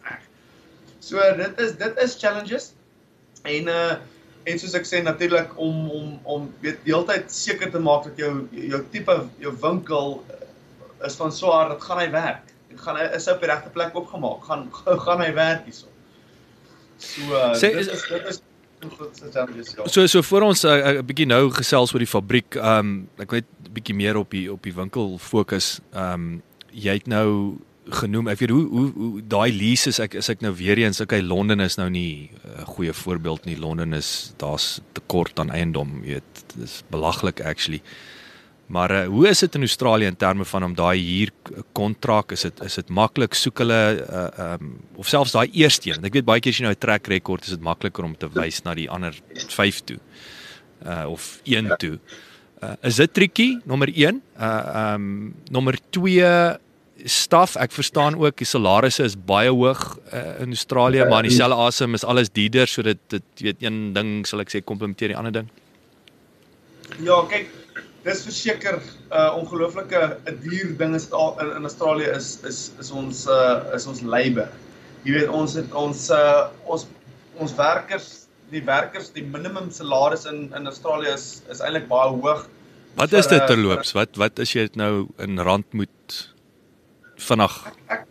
So dit is challenges en soos ek sê natuurlik om weet heeltyd seker te maak dat jou winkel is van so hard dat gaan hy werk. Is op die regte plek opgemaak. Gaan hy werk hierso. So dit is So voor ons 'n bietjie nou gesels oor die fabriek, ek weet 'n bietjie meer op die winkel fokus. Jy het nou genoem, ek weet hoe daai leases is ek nou weer eens, okay, Londen is nou nie 'n goeie voorbeeld nie. Londen daar's tekort aan eiendom, jy weet, dis belaglik actually. Maar hoe is dit in Australië in terme van om daai huurkontrak, is dit maklik, soek hulle of selfs daai eerste een. Ek weet baie keer as jy nou 'n track record is dit makliker om te wys na die ander 5 toe of 1 toe. Is dit tricky, nommer 1. Nommer 2 staf, ek verstaan ook die salarisse is baie hoog in Australië, maar in dieselfde asem is alles duurder, so dit weet een ding sal ek sê komplementeer die ander ding. Ja, kyk, dis verseker ongelooflike 'n duur ding is in Australië is ons labor. Jy weet ons werkers, die minimum salaris in Australië is eintlik baie hoog. Wat is dit terloops? Wat as jy dit nou in rand moet vandag?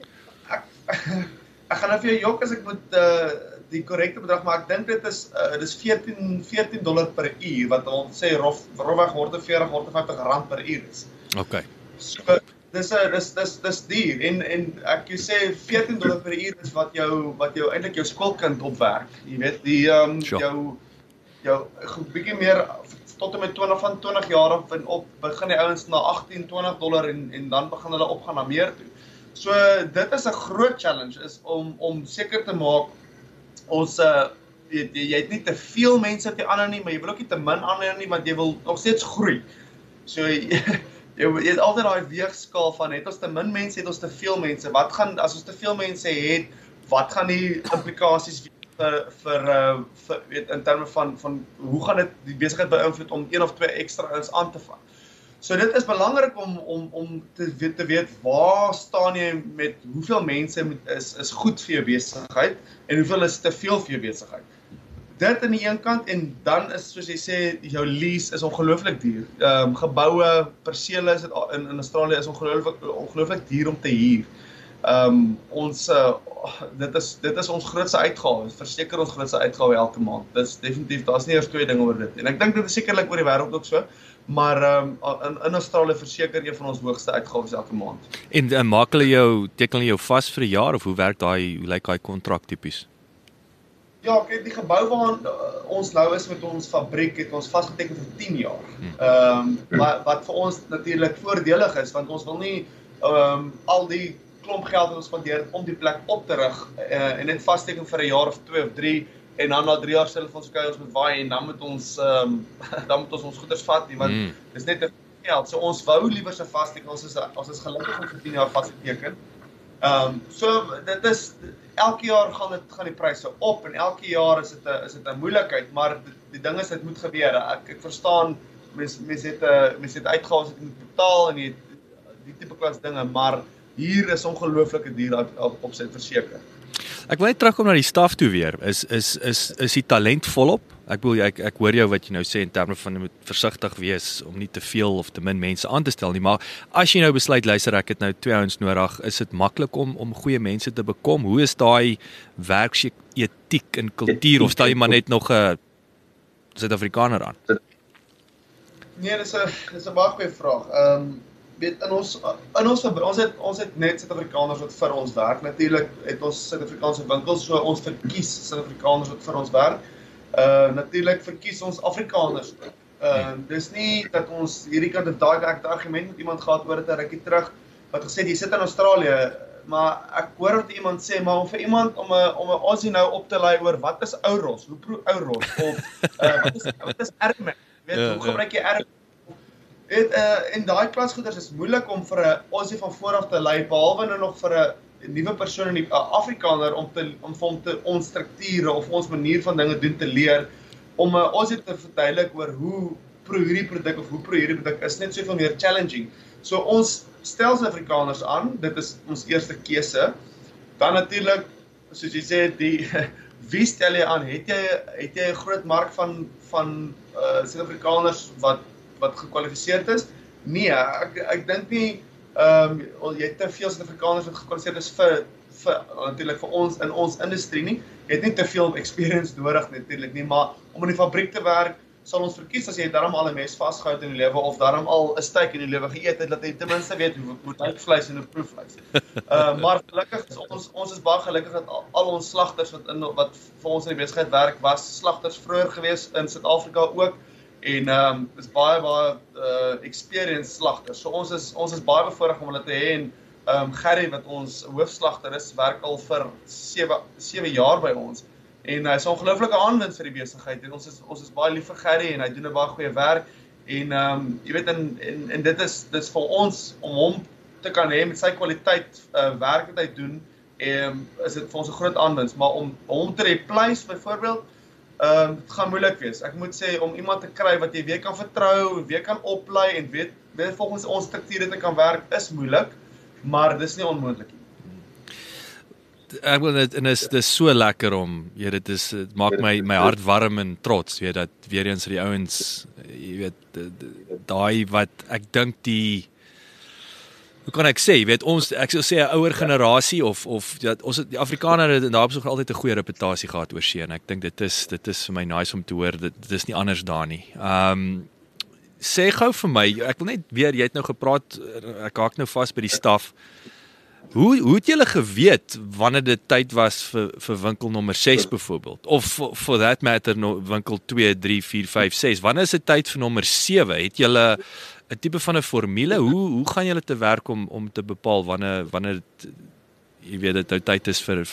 Ek gaan nou vir jou jok as ek moet die korrekte bedrag, maar ek dink dit is $14 per uur wat ons sê rofweg R40-50 per uur is. Okay. So dis duur en ek sê $14 per uur is wat jou eintlik jou skoolkind opwerk. Jy weet jou bietjie meer tot en met 20 jaar af en op begin die ouens na $18-20 en dan begin hulle opgaan na meer toe. So dit is 'n groot challenge is om seker te maak ons jy het nie te veel mense te ander nie, maar jy wil ook nie te min ander nie want jy wil nog steeds groei. So jy het altyd daai weegskaal van het ons te min mense, het ons te veel mense. Wat gaan as ons te veel mense het, wat gaan die implikasies vir weet in terme van hoe gaan dit die besigheid beïnvloed om 1 of 2 ekstra ouens aan te vang. So dit is belangrik om te weet waar staan jy met hoeveel mense is goed vir jou besigheid en hoeveel is te veel vir jou besigheid. dit aan die een kant en dan is soos jy sê jou lease is ongelooflik duur. Geboue, persele is in Australië is ongelooflik duur om te huur. Dit is ons grootste uitgawe, verseker ons grootste uitgawe elke maand. Dis definitief, daar's nie eers twee dinge oor dit. En ek dink dit is sekerlik oor die wêreld ook so, maar in Australië verseker een van ons hoogste uitgawes elke maand. En teken hulle jou vas vir 'n jaar of hoe lyk daai kontrak tipies? Ja, kyk, die gebou waar ons nou is met ons fabriek het ons vasgeteken vir 10 jaar. Wat vir ons natuurlik voordelig is, want ons wil nie al die klomp geld wat ons spandeer om die plek op te rig en net vasteken vir 'n jaar of 2 of 3 en dan na 3 jaar sê hulle vir ons ons moet waai en dan moet ons goeders vat nie, want dis net te veel geld. So ons wou liewer se vasteken, ons is gelukkig om vir 10 jaar vas te teken. So dit is elke jaar gaan die pryse op en elke jaar is dit 'n moeilikheid, maar die ding is dit moet gebeur. Ek verstaan mens het uitgawes wat jy moet betaal en die tipe klas dinge, maar hier is ongelooflike duur op sy verseker. Ek wil net terugkom na die staf toe weer. Is die talent volop? Ek hoor jou wat jy nou sê in terme van jy moet versigtig wees om nie te veel of te min mense aan te stel nie, maar as jy nou besluit, luister, ek het nou 2 ouens nodig, is dit maklik om goeie mense te bekom? Hoe is daai werksetiek en kultuur, of stel jy maar net nog 'n Suid-Afrikaner aan? Nee, dis 'n baie goeie vraag. Ons het net Suid-Afrikaners wat vir ons werk. Natuurlik het ons Suid-Afrikaanse winkels, so ons verkies Suid-Afrikaners wat vir ons werk. Natuurlik verkies ons Afrikaners. Dis nie dat ons hierdie kant of daai ek het 'n argument met iemand gehad oor dit 'n rukkie terug wat gesê jy sit in Australië, maar ek hoor wat iemand sê, maar om vir iemand om 'n Aussie nou op te lei oor wat is Ouros? Hoe proe Ouros? Of wat is erme? Hoe gebruik jy erme? En daai klasgoeders is moeilik om vir 'n Aussie van vooraf te lei, behalwe nou nog vir 'n nuwe persoon in die Afrikaner om vir hom ons strukture of ons manier van dinge doen te leer, om 'n Aussie te verduidelik oor hoe proe hierdie produk is net soveel meer challenging. So ons stel Suid-Afrikaners aan, dit is ons eerste keuse. Dan natuurlik, soos jy sê, wie stel jy aan? Het jy 'n groot mark van Suid-Afrikaners wat gekwalifiseerd is? Nee, ek dink nie jy het te veel Suid-Afrikaners wat gekwalifiseerd is vir natuurlik vir ons in ons industrie nie. Jy het nie te veel experience nodig natuurlik nie, maar om in die fabriek te werk, sal ons verkies as jy daarom al 'n mes vasgehou in die lewe of daarom al 'n steak in die lewe geëet het, dat jy ten minste weet hoe dit vleis en hoe proef vleis. Maar gelukkig is ons is baie gelukkig dat al ons slagters wat vir ons in die besigheid werk, was slagters vroeër gewees in Suid-Afrika ook. En is baie experienced slagters. So ons is baie bevoorreg om hulle te hê en Gerry wat ons hoofslagter is, werk al vir 7 jaar by ons. En hy is 'n ongelooflike aanwinst vir die besigheid en ons is baie lief vir Gerry en hy doen 'n baie goeie werk. En jy weet en dit is vir ons om hom te kan hê met sy kwaliteit werk wat hy doen, is dit vir ons 'n groot aanwinst, maar om hom te replace byvoorbeeld, dit gaan moeilik wees. Ek moet sê, om iemand te kry wat jy weer kan vertrou, weer kan oplei en weet volgens ons strukture te kan werk, is moeilik, maar dis nie onmoontlik nie. Ek wil dit en dis so lekker om, dit maak my hart warm en trots, dat weer eens die ouens, jy weet, daai wat ek dink hoe kan ek sê, ek sou sê 'n ouer generasie of ons die Afrikaner het daar op so altyd 'n goeie reputasie gehad oor see en ek dink dit is vir my nice om te hoor, dit is nie anders daar nie. Sê gou vir my, ek wil net weer, jy het nou gepraat, ek haak nou vas by die staf. Hoe het julle geweet wanneer dit tyd was vir winkel nommer 6 byvoorbeeld? Of for that matter winkel 2, 3, 4, 5, 6. Wanneer is dit tyd vir nommer 7? Het julle 'n tipe van 'n formule? Hoe gaan julle te werk om te bepaal wanneer jy weet dit nou tyd is vir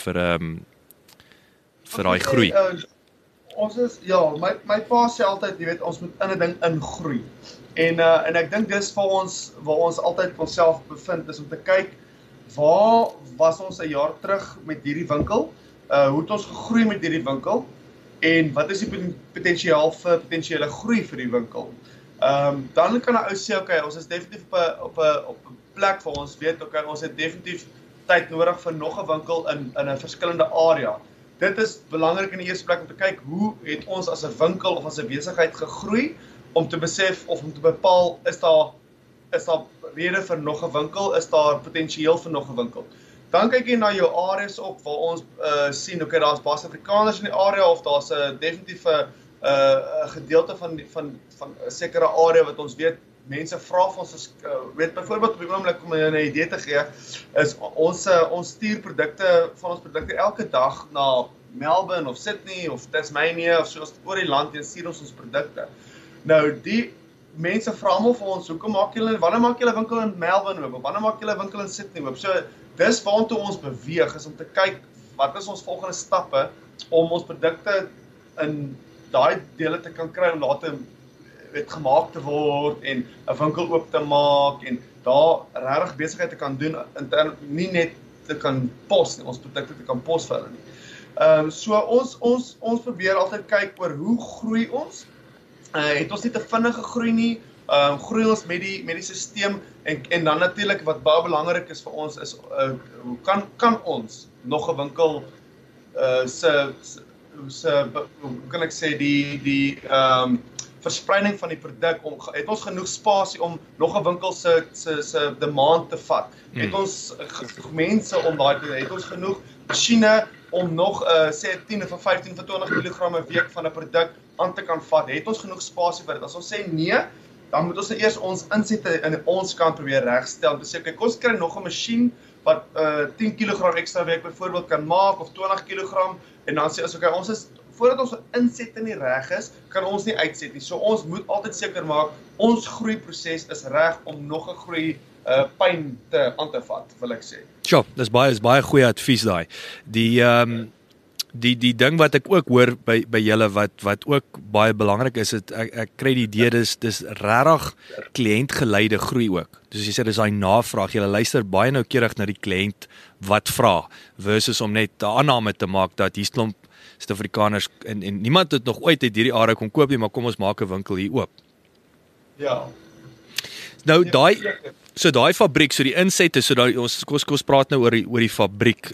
daai groei? Ons is my pa sê altyd, jy weet, ons moet in 'n ding ingroei. En ek dink dis vir ons waar ons altyd onsself bevind is om te kyk waar was ons 'n jaar terug met hierdie winkel? Hoe het ons gegroei met hierdie winkel? En wat is die potensiaal vir potensiële groei vir die winkel? Dan kan 'n ou sê, okay, ons is definitief op 'n plek waar ons weet, okay, ons het definitief tyd nodig vir nog 'n winkel in 'n verskillende area. dit is belangrik in die eerste plek om te kyk hoe het ons as 'n winkel of as 'n besigheid gegroei om te besef of om te bepaal is daar rede vir nog 'n winkel, is daar potensieel vir nog 'n winkel. Dan kyk jy na jou areas op waar ons sien, okay, daar's baie Afrikaners in die area of daar's 'n definitief 'n gedeelte van 'n sekere area wat ons weet mense vra vir ons, weet byvoorbeeld op die oomblik om 'n idee te gee, is ons stuur van ons produkte elke dag na Melbourne of Sydney of Tasmania of soos oor die land en stuur ons produkte. Nou die mense vra almal vir ons, wanneer maak julle winkel in Melbourne oop? Wanneer maak julle winkel in Sydney oop? So dis waartoe ons beweeg is om te kyk wat is ons volgende stappe om ons produkte in daai dele te kan kry om later gemaak te word en 'n winkel oop te maak en daar regtig besigheid te kan doen intern, nie net te kan pos nie, ons produkte te kan pos vir hulle nie. So ons probeer altyd kyk oor hoe groei ons. Het ons nie te vinnig gegroei nie, groei ons met die stelsel en dan natuurlik wat baie belangrik is vir ons is hoe kan ons nog 'n winkel hoe kan ek sê die verspreiding van die produk, het ons genoeg spasie om nog 'n winkel se demand te vat? Het ons mense om daai te het ons genoeg masjiene om nog sê 10 of 15 of 20 kg 'n week van 'n produk aan te kan vat? Het ons genoeg spasie vir dit? As ons sê nee, dan moet ons eers ons insette in ons kant probeer regstel om te sê, kyk, ons kry nog 'n masjien wat 10 kg ekstra week byvoorbeeld kan maak of 20 kg en dan sê ons okay, voordat ons insette nie reg is, kan ons nie uitset nie. So ons moet altyd seker maak ons groeiproses is reg om nog 'n groei pyn aan te vat, wil ek sê. Sjoe, dis baie goeie advies daai. Die ding wat ek ook hoor by julle wat ook baie belangrik is, ek kry die idee dis regtig kliëntgeleide groei ook. Dus jy sê dis daai navraag, jy luister baie noukeurig na die kliënt wat vra versus om net 'n aanname te maak dat hier's klomp Suid-Afrikaners en niemand het nog ooit uit hierdie area kom koop nie, maar kom ons maak 'n winkel hier oop. Ja. Nou daai fabriek, so die insette, so daai ons praat nou oor die fabriek.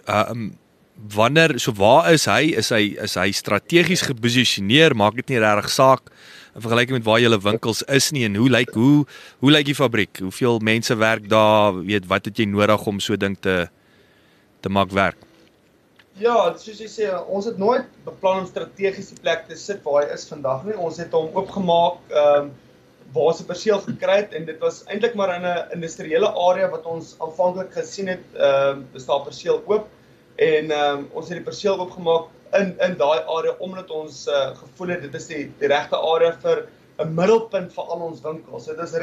Waar is hy? Is hy strategies geposisioneer? Maak dit nie regtig saak in vergelyking met waar julle winkels is nie en hoe lyk die fabriek? Hoeveel mense werk daar? Weet wat het jy nodig om so ding te maak werk? Ja, soos jy sê, ons het nooit beplan om strategiese plek te sit waar hy is vandag nie. Ons het hom oopgemaak waar ons 'n perseel gekry het en dit was eintlik maar in 'n industriële area wat ons aanvanklik gesien het, is daar perseel oop en ons het die perseel oopgemaak in daai area omdat ons gevoel het dit is die regte area vir 'n middelpunt vir al ons winkels. Dit is 'n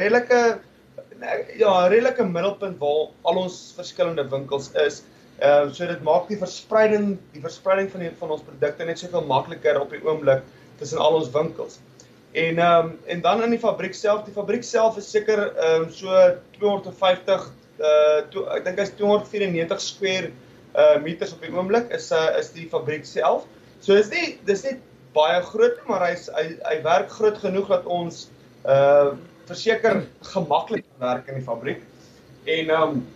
redelike middelpunt waar al ons verskillende winkels is. So dit maak die verspreiding van ons produkte net soveel makliker op die oomblik tussen al ons winkels. En dan in die fabriek self is seker so 250 ek dink hy's 294 square meters op die oomblik is die fabriek self. So dis nie baie groot nie, maar hy werk groot genoeg dat ons verseker gemaklik werk in die fabriek. En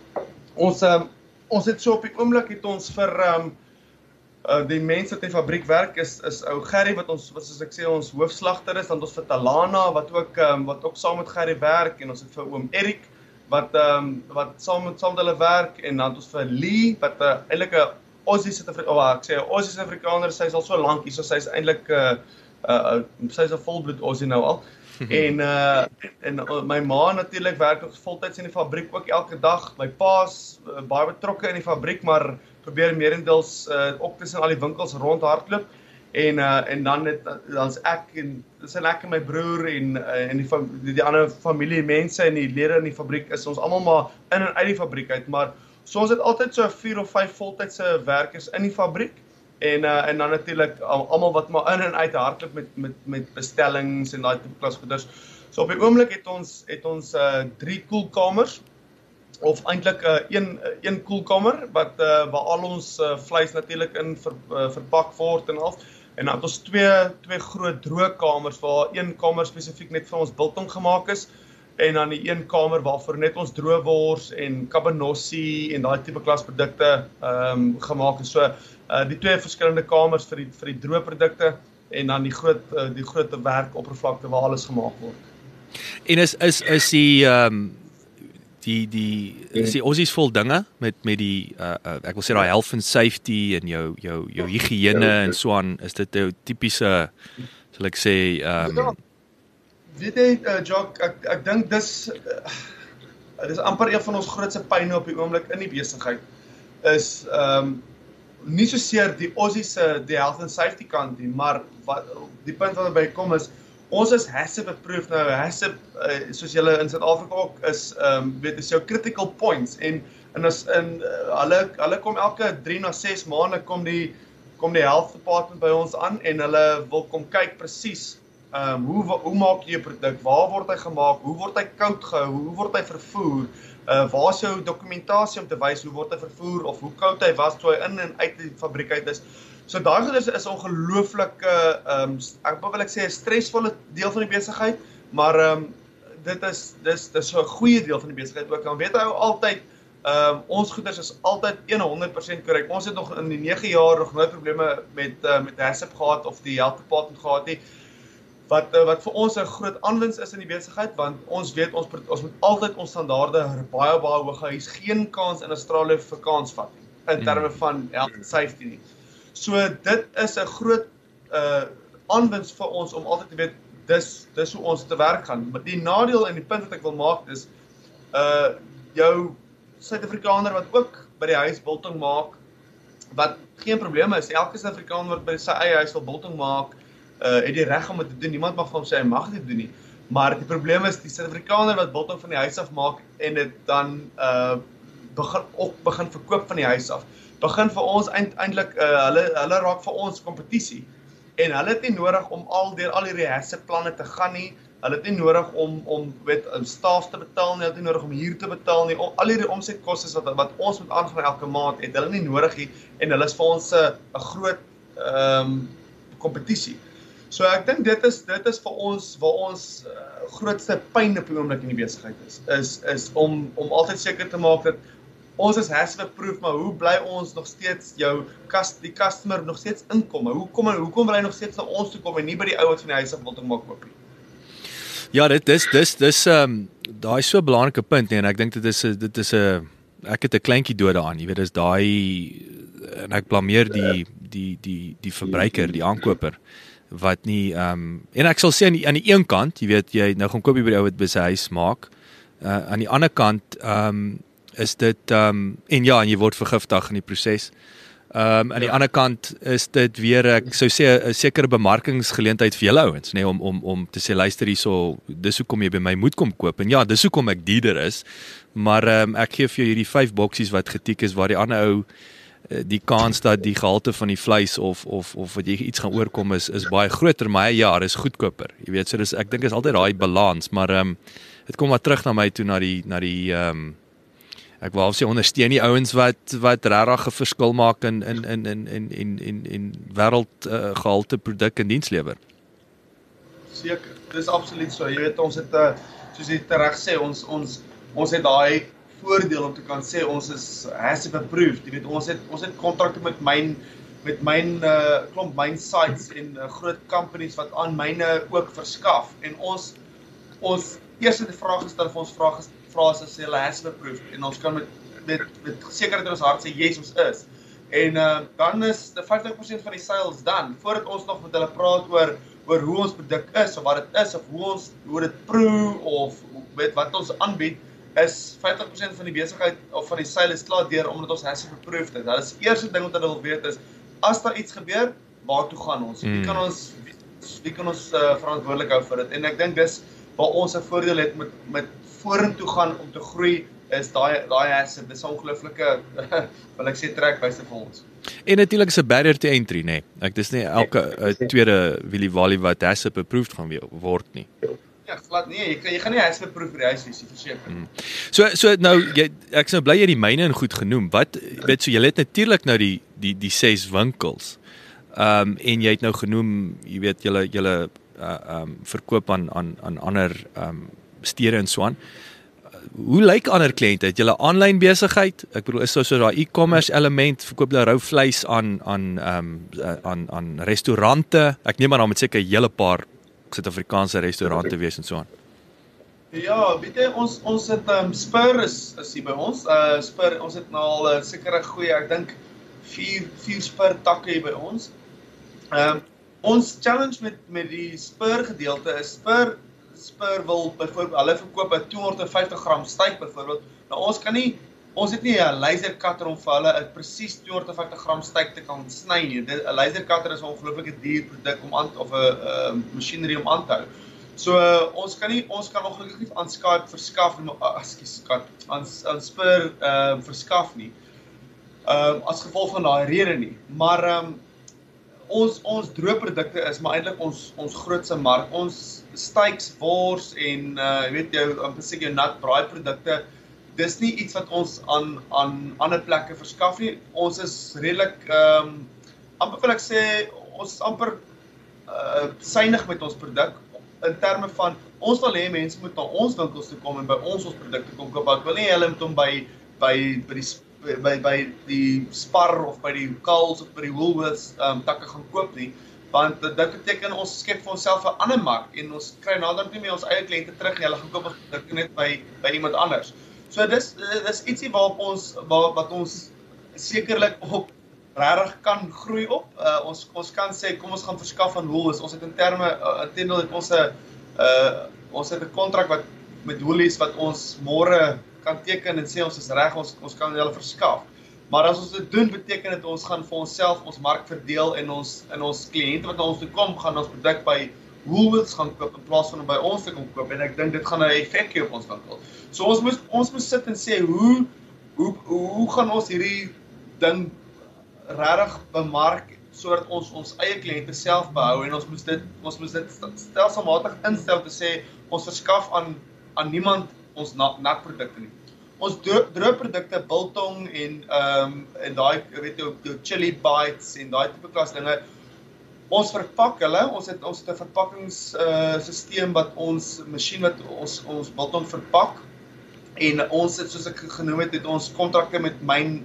ons het so op die oomblik het ons vir die mense wat in die fabriek werk is ou Gerry wat soos ek sê ons hoofslagter is, dan ons vir Talana wat ook saam met Gerry werk en ons het vir oom Erik wat saam met hulle werk en dan ons vir Lee wat eintlik 'n Aussie Suid-Afrikaner, sy is al so lank hier, so sy is eintlik sy is 'n volbloed Aussie nou al. En my ma natuurlik werk nog voltyds in die fabriek ook elke dag. My pa's baie betrokke in die fabriek, maar probeer meerendeels ook tussen al die winkels rondhardloop. En dan's ek en my broer en die ander familiemense en die lede in die fabriek is ons almal maar in en uit die fabriek uit, maar so ons het altyd so 4 of 5 voltydse werkers in die fabriek. En dan natuurlik almal wat maar in en uit hardloop met bestellings en daai tipe klas goeders. So op die oomblik het ons 3 koelkamers of eintlik een koelkamer waar al ons vleis natuurlik in verpak word en al. En dan het ons twee groot droogkamers waar een kamer spesifiek net vir ons biltong gemaak is en dan die een kamer waarvoor net ons droëwors en cabanossi en daai tipe klasprodukte gemaak is. So die 2 verskillende kamers vir die droë produkte en dan die groot werkoppervlakte waar alles gemaak word. En is die Aussies vol dinge met die ek wil sê daai health and safety en jou higiëne en so aan, is dit 'n tipiese, sal ek sê Weet jy, Jock, ek dink dis amper een van ons grootste pynne op die oomblik in die besigheid is nie soseer die Aussies die health and safety kant nie, maar die punt wat by kom is ons is HACCP approved nou. HACCP, soos julle in Suid-Afrika ook is is jou critical points en hulle kom elke 3 na 6 maande kom die health department by ons aan en hulle wil kom kyk presies hoe maak jy 'n produk, waar word hy gemaak, hoe word hy koud gehou, hoe word hy vervoer, waar is jou dokumentasie om te wys hoe word hy vervoer of hoe koud hy was toe hy in en uit die fabriek uit is. So daai is ongelooflike ek wil sê 'n stresvolle deel van die besigheid, maar dis so 'n goeie deel van die besigheid ook. Dan weet hy altyd ons goeders is altyd 100% korrek. Ons het nog in die 9 jaar nog nooit probleme met HACCP gehad of die health department gehad nie. Wat vir ons 'n groot aanwins is in die besigheid, want ons weet ons moet altyd ons standaarde baie hoog hou. Hier's geen kans in Australië vir kans vat nie, in terme van health and safety nie. So dit is 'n groot aanwins vir ons om altyd te weet dis hoe ons te werk gaan. Maar die nadeel en die punt wat ek wil maak is jou Suid-Afrikaner wat ook by die huis biltong maak, wat geen probleme is. Elke Suid-Afrikaner wat by sy eie huis wil biltong maak, het die reg om dit te doen. Niemand mag van hom sê hy mag dit doen nie. Maar die probleem is die Suid-Afrikaner wat biltong van die huis af maak en dit dan begin verkoop van die huis af. Begin vir ons eintlik hulle raak vir ons kompetisie. En hulle het nie nodig om al hierdie HACCP planne te gaan nie. Hulle het nie nodig om staf te betaal nie, hulle het nie nodig om huur te betaal nie. Al hierdie omsetkostes wat ons moet aangaan elke maand, het hulle nie nodig nie en hulle is vir ons 'n groot kompetisie. So ek dink dit is vir ons waar ons grootste pyn op die oomblik in die besigheid is om altyd seker te maak dat ons is HACCP approved, maar hoe bly ons nog steeds die customer nog steeds inkom? Hoekom wil hy nog steeds na ons toe kom en nie by die ou wat van die huis af biltong maak koop nie? Ja, dit is daai so 'n belangrike punt en ek dink dit is ek het 'n kleintjie dood daaraan, jy weet, dis daai en ek blameer die verbruiker, die aankoper wat nie en ek sal sê aan die een kant, jy weet, jy nou gaan koop jy by die ou wat by sy huis maak. Aan die ander kant is dit en jy word vergiftig in die proses. Aan die ander kant is dit weer ek sou sê 'n sekere bemarkingsgeleentheid vir julle ouens, nê, om te sê luister hierso, dis hoekom jy by my moet kom koop. En ja, dis hoekom ek duurder is, maar ek gee vir jou hierdie 5 boksies wat getik is waar die ander ou die kans dat die gehalte van die vleis of wat jy iets gaan oorkom is baie groter, maar ja, dis goedkoper. Jy weet, so dis ek dink is altyd daai balans, maar dit kom maar terug na my toe na die ek wou sê ondersteun die ouens wat regtig 'n verskil maak in wêreldgehalte produk en diens lewer. Seker, dis absoluut so. Jy weet ons het soos jy reg sê, ons het daai voordeel om te kan sê ons is HACCP approved. Jy weet ons het kontrakte met myn klomp myn sites en groot companies wat aan myne ook verskaf en ons eerste die vraag gestel vir ons vra as hulle HACCP approved en ons kan met sekerheid in ons hart sê yes ons is. En dan is die 50% van die sales dan voordat ons nog met hulle praat oor hoe ons produk is of wat dit is of hoe dit proe of weet wat ons aanbied is 50% van die besigheid of van die sale is klaar deur omdat ons HACCP approved het. Dat is die eerste ding wat hulle wil weet is as daar iets gebeur, waartoe gaan ons? Wie kan ons verantwoordelik hou vir dit? En ek dink dis waar ons 'n voordeel het met vorentoe gaan om te groei is daai HACCP. Dis 'n ongelooflike wil ek sê trekwyse vir ons. En natuurlik is 'n barrier to entry, nê. Ek dis nie elke tweede Willie wat HACCP approved gaan word nie. Ja, glad nee, jy gaan nie HACCP approved vir die huisvisie verseker. So nou ek is nou bly jy die myne en goed genoem. Wat weet so jy het natuurlik nou die 6 winkels. En jy het nou genoem, jy weet julle verkoop aan ander stede en so aan. hoe lyk ander kliënte? Het julle aanlyn besigheid? Ek bedoel, is so daai e-commerce element, verkoop julle rou vleis aan restaurante? Ek neem aan daar moet seker 'n hele paar Suid-Afrikaanse restaurante wees en so aan. Ja, weet jy, ons het Spur is hier by ons. Spur, ons het nou al seker 'n goeie, ek dink 4 Spur takke hier by ons. Ons challenge met die Spur gedeelte is Spur wil byvoorbeeld, hulle verkoop 'n 250 gram steak byvoorbeeld. Nou ons het nie 'n laser cutter om vir hulle 'n presies 250 gram steak te kan sny nie. 'n Laser cutter is 'n ongelooflike duur produk of 'n masjinerie om aan te hou. So ons kan ongelukkig nie aan Skype verskaf aan Spur verskaf nie. As gevolg van daai rede nie. Maar ons droëprodukte is maar eintlik ons grootste mark. Ons steaks, wors en jy weet jou nat braaiprodukte, dis nie iets wat ons aan ander plekke verskaf nie. Ons is redelik amper wil ek sê ons is amper suinig met ons produk in terme van ons wil hê mense moet na ons winkels toe kom en by ons produkte kom koop. Ek wil nie hulle moet hom by die Spar of by die Coles of by die Woolworths takke gaan koop nie, want dit beteken ons skep vir onsself 'n ander mark en ons kry naderhand nie meer ons eie kliënte terug nie, hulle gaan koop ons produkte net by iemand anders. So dis ietsie wat ons sekerlik op regtig kan groei op. Ons kan sê kom ons gaan verskaf aan Woolworths. Ons het intendeel het ons het 'n kontrak met Woolies wat ons môre kan teken en sê ons is reg, ons kan hulle verskaf. Maar as ons dit doen, beteken dit ons gaan vir onsself ons mark verdeel en ons kliënte wat na ons toe kom, gaan ons produk by Woolworths gaan koop in plaas van om by ons te kom koop en ek dink dit gaan 'n effek hê op ons winkel. So ons moes sit en sê hoe gaan ons hierdie ding regtig bemark sodat ons eie kliënte self behou en ons moes dit stelselmatig instel te sê ons verskaf aan niemand ons natprodukte nie. Ons droëprodukte, biltong en daai weet jou chili bites en daai tipe klas dinge. Ons verpak hulle, ons het 'n verpakkingsstelsel wat ons masjien wat ons biltong verpak en ons het soos ek genoem het ons kontrakte met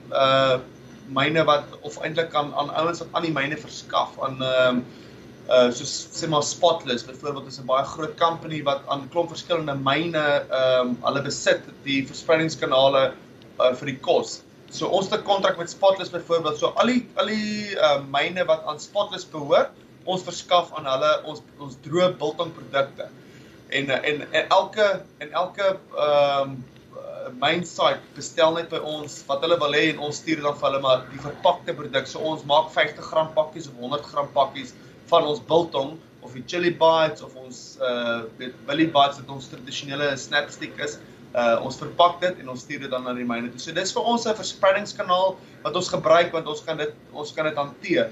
myne wat of eintlik aan ouens wat aan die myne verskaf aan soos sê maar Spotless byvoorbeeld is 'n baie groot company wat aan klomp verskillende myne hulle besit die verspreidingskanale vir die kos. So ons het 'n kontrak met Spotless byvoorbeeld. So al die myne wat aan Spotless behoort, ons verskaf aan hulle ons droë biltongprodukte. En elke myn site bestel net by ons wat hulle wil hê en ons stuur dan vir hulle maar die verpakte produk. So ons maak 50 gram pakkies of 100 gram pakkies van ons biltong of die chili bites of ons Billy bites wat ons tradisionele snapstick is. Ons verpak dit en ons stuur dit dan na die myne toe. So dis vir ons 'n verspreidingskanaal wat ons gebruik want ons kan dit hanteer.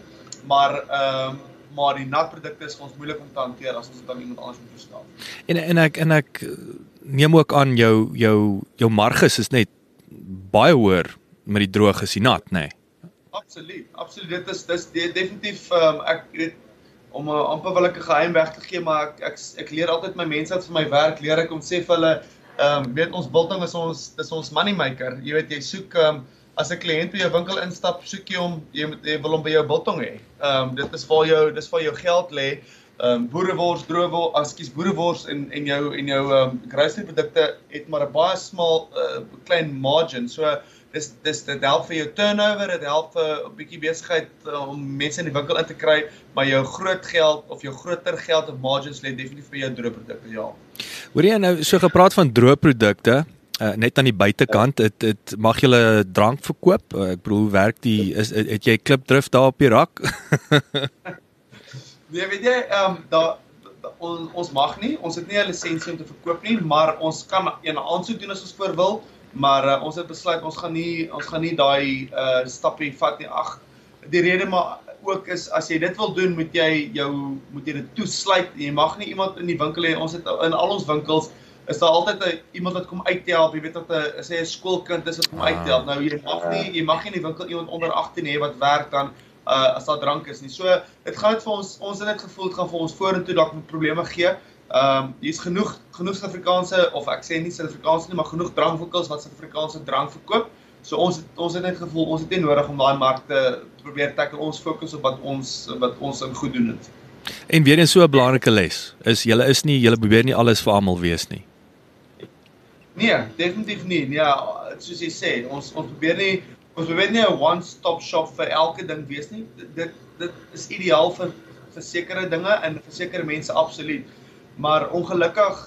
Maar die natprodukte is vir ons moeilik om te hanteer as ons dit aan iemand anders moet verskaf. En ek neem ook aan jou marges is net baie hoër met die droog as die nat, nê? Absoluut. Dit is definitief ek weet om amper wil ek 'n geheim weg te gee, maar ek leer altyd my mense wat vir my werk, leer ek om sê vir hulle weet ons biltong is ons money maker. Jy weet jy soek as 'n kliënt by jou winkel instap, soek jy wil hom by jou biltong hê. Dis waar jou geld lê. Boerewors, boerewors en jou grocery produkte het maar 'n baie smal klein margin. So dit help vir jou turnover, dit help vir 'n bietjie besigheid om mense in die winkel in te kry, maar jou groot geld of jou groter geld of margins lê definitief vir jou droëprodukte, ja. Hoor jy nou so gepraat van droëprodukte, net aan die buitekant, het mag julle drank verkoop? Ek bedoel, hoe werk het jy klipdrif daar op die rak? Nee, weet jy, ons mag nie, ons het nie 'n lisensie om te verkoop nie, maar ons kan 'n aansoek doen as ons voor wil, maar ons het besluit ons gaan nie daai stappie vat nie. Die rede maar ook is as jy dit wil doen, moet jy dit toesluit. Jy mag nie iemand in die winkel hê. Ons het in al ons winkels is daar altyd iemand wat kom uithelp. Jy weet dat 'n skoolkind is wat kom uithelp. Nou jy mag nie in die winkel iemand onder 18 hê wat werk dan as daar drank is nie. So dit gaan net vir ons het net gevoel dit gaan vir ons vorentoe dalk met probleme gee. Hier's genoeg Suid-Afrikaanse, of ek sê nie Suid-Afrikaanse nie, maar genoeg drankwinkels wat Suid-Afrikaanse drank verkoop. So ons het net gevoel, ons het nie nodig om daai mark te probeer tackle, ons fokus op wat ons in goed doen het. En weer eens so 'n belangrike les, julle probeer nie alles vir almal wees nie. Nee, definitief nie. Ja, soos jy sê, ons probeer nie 'n one-stop shop vir elke ding wees nie. Dit is ideaal vir sekere dinge en vir sekere mense absoluut. Maar ongelukkig,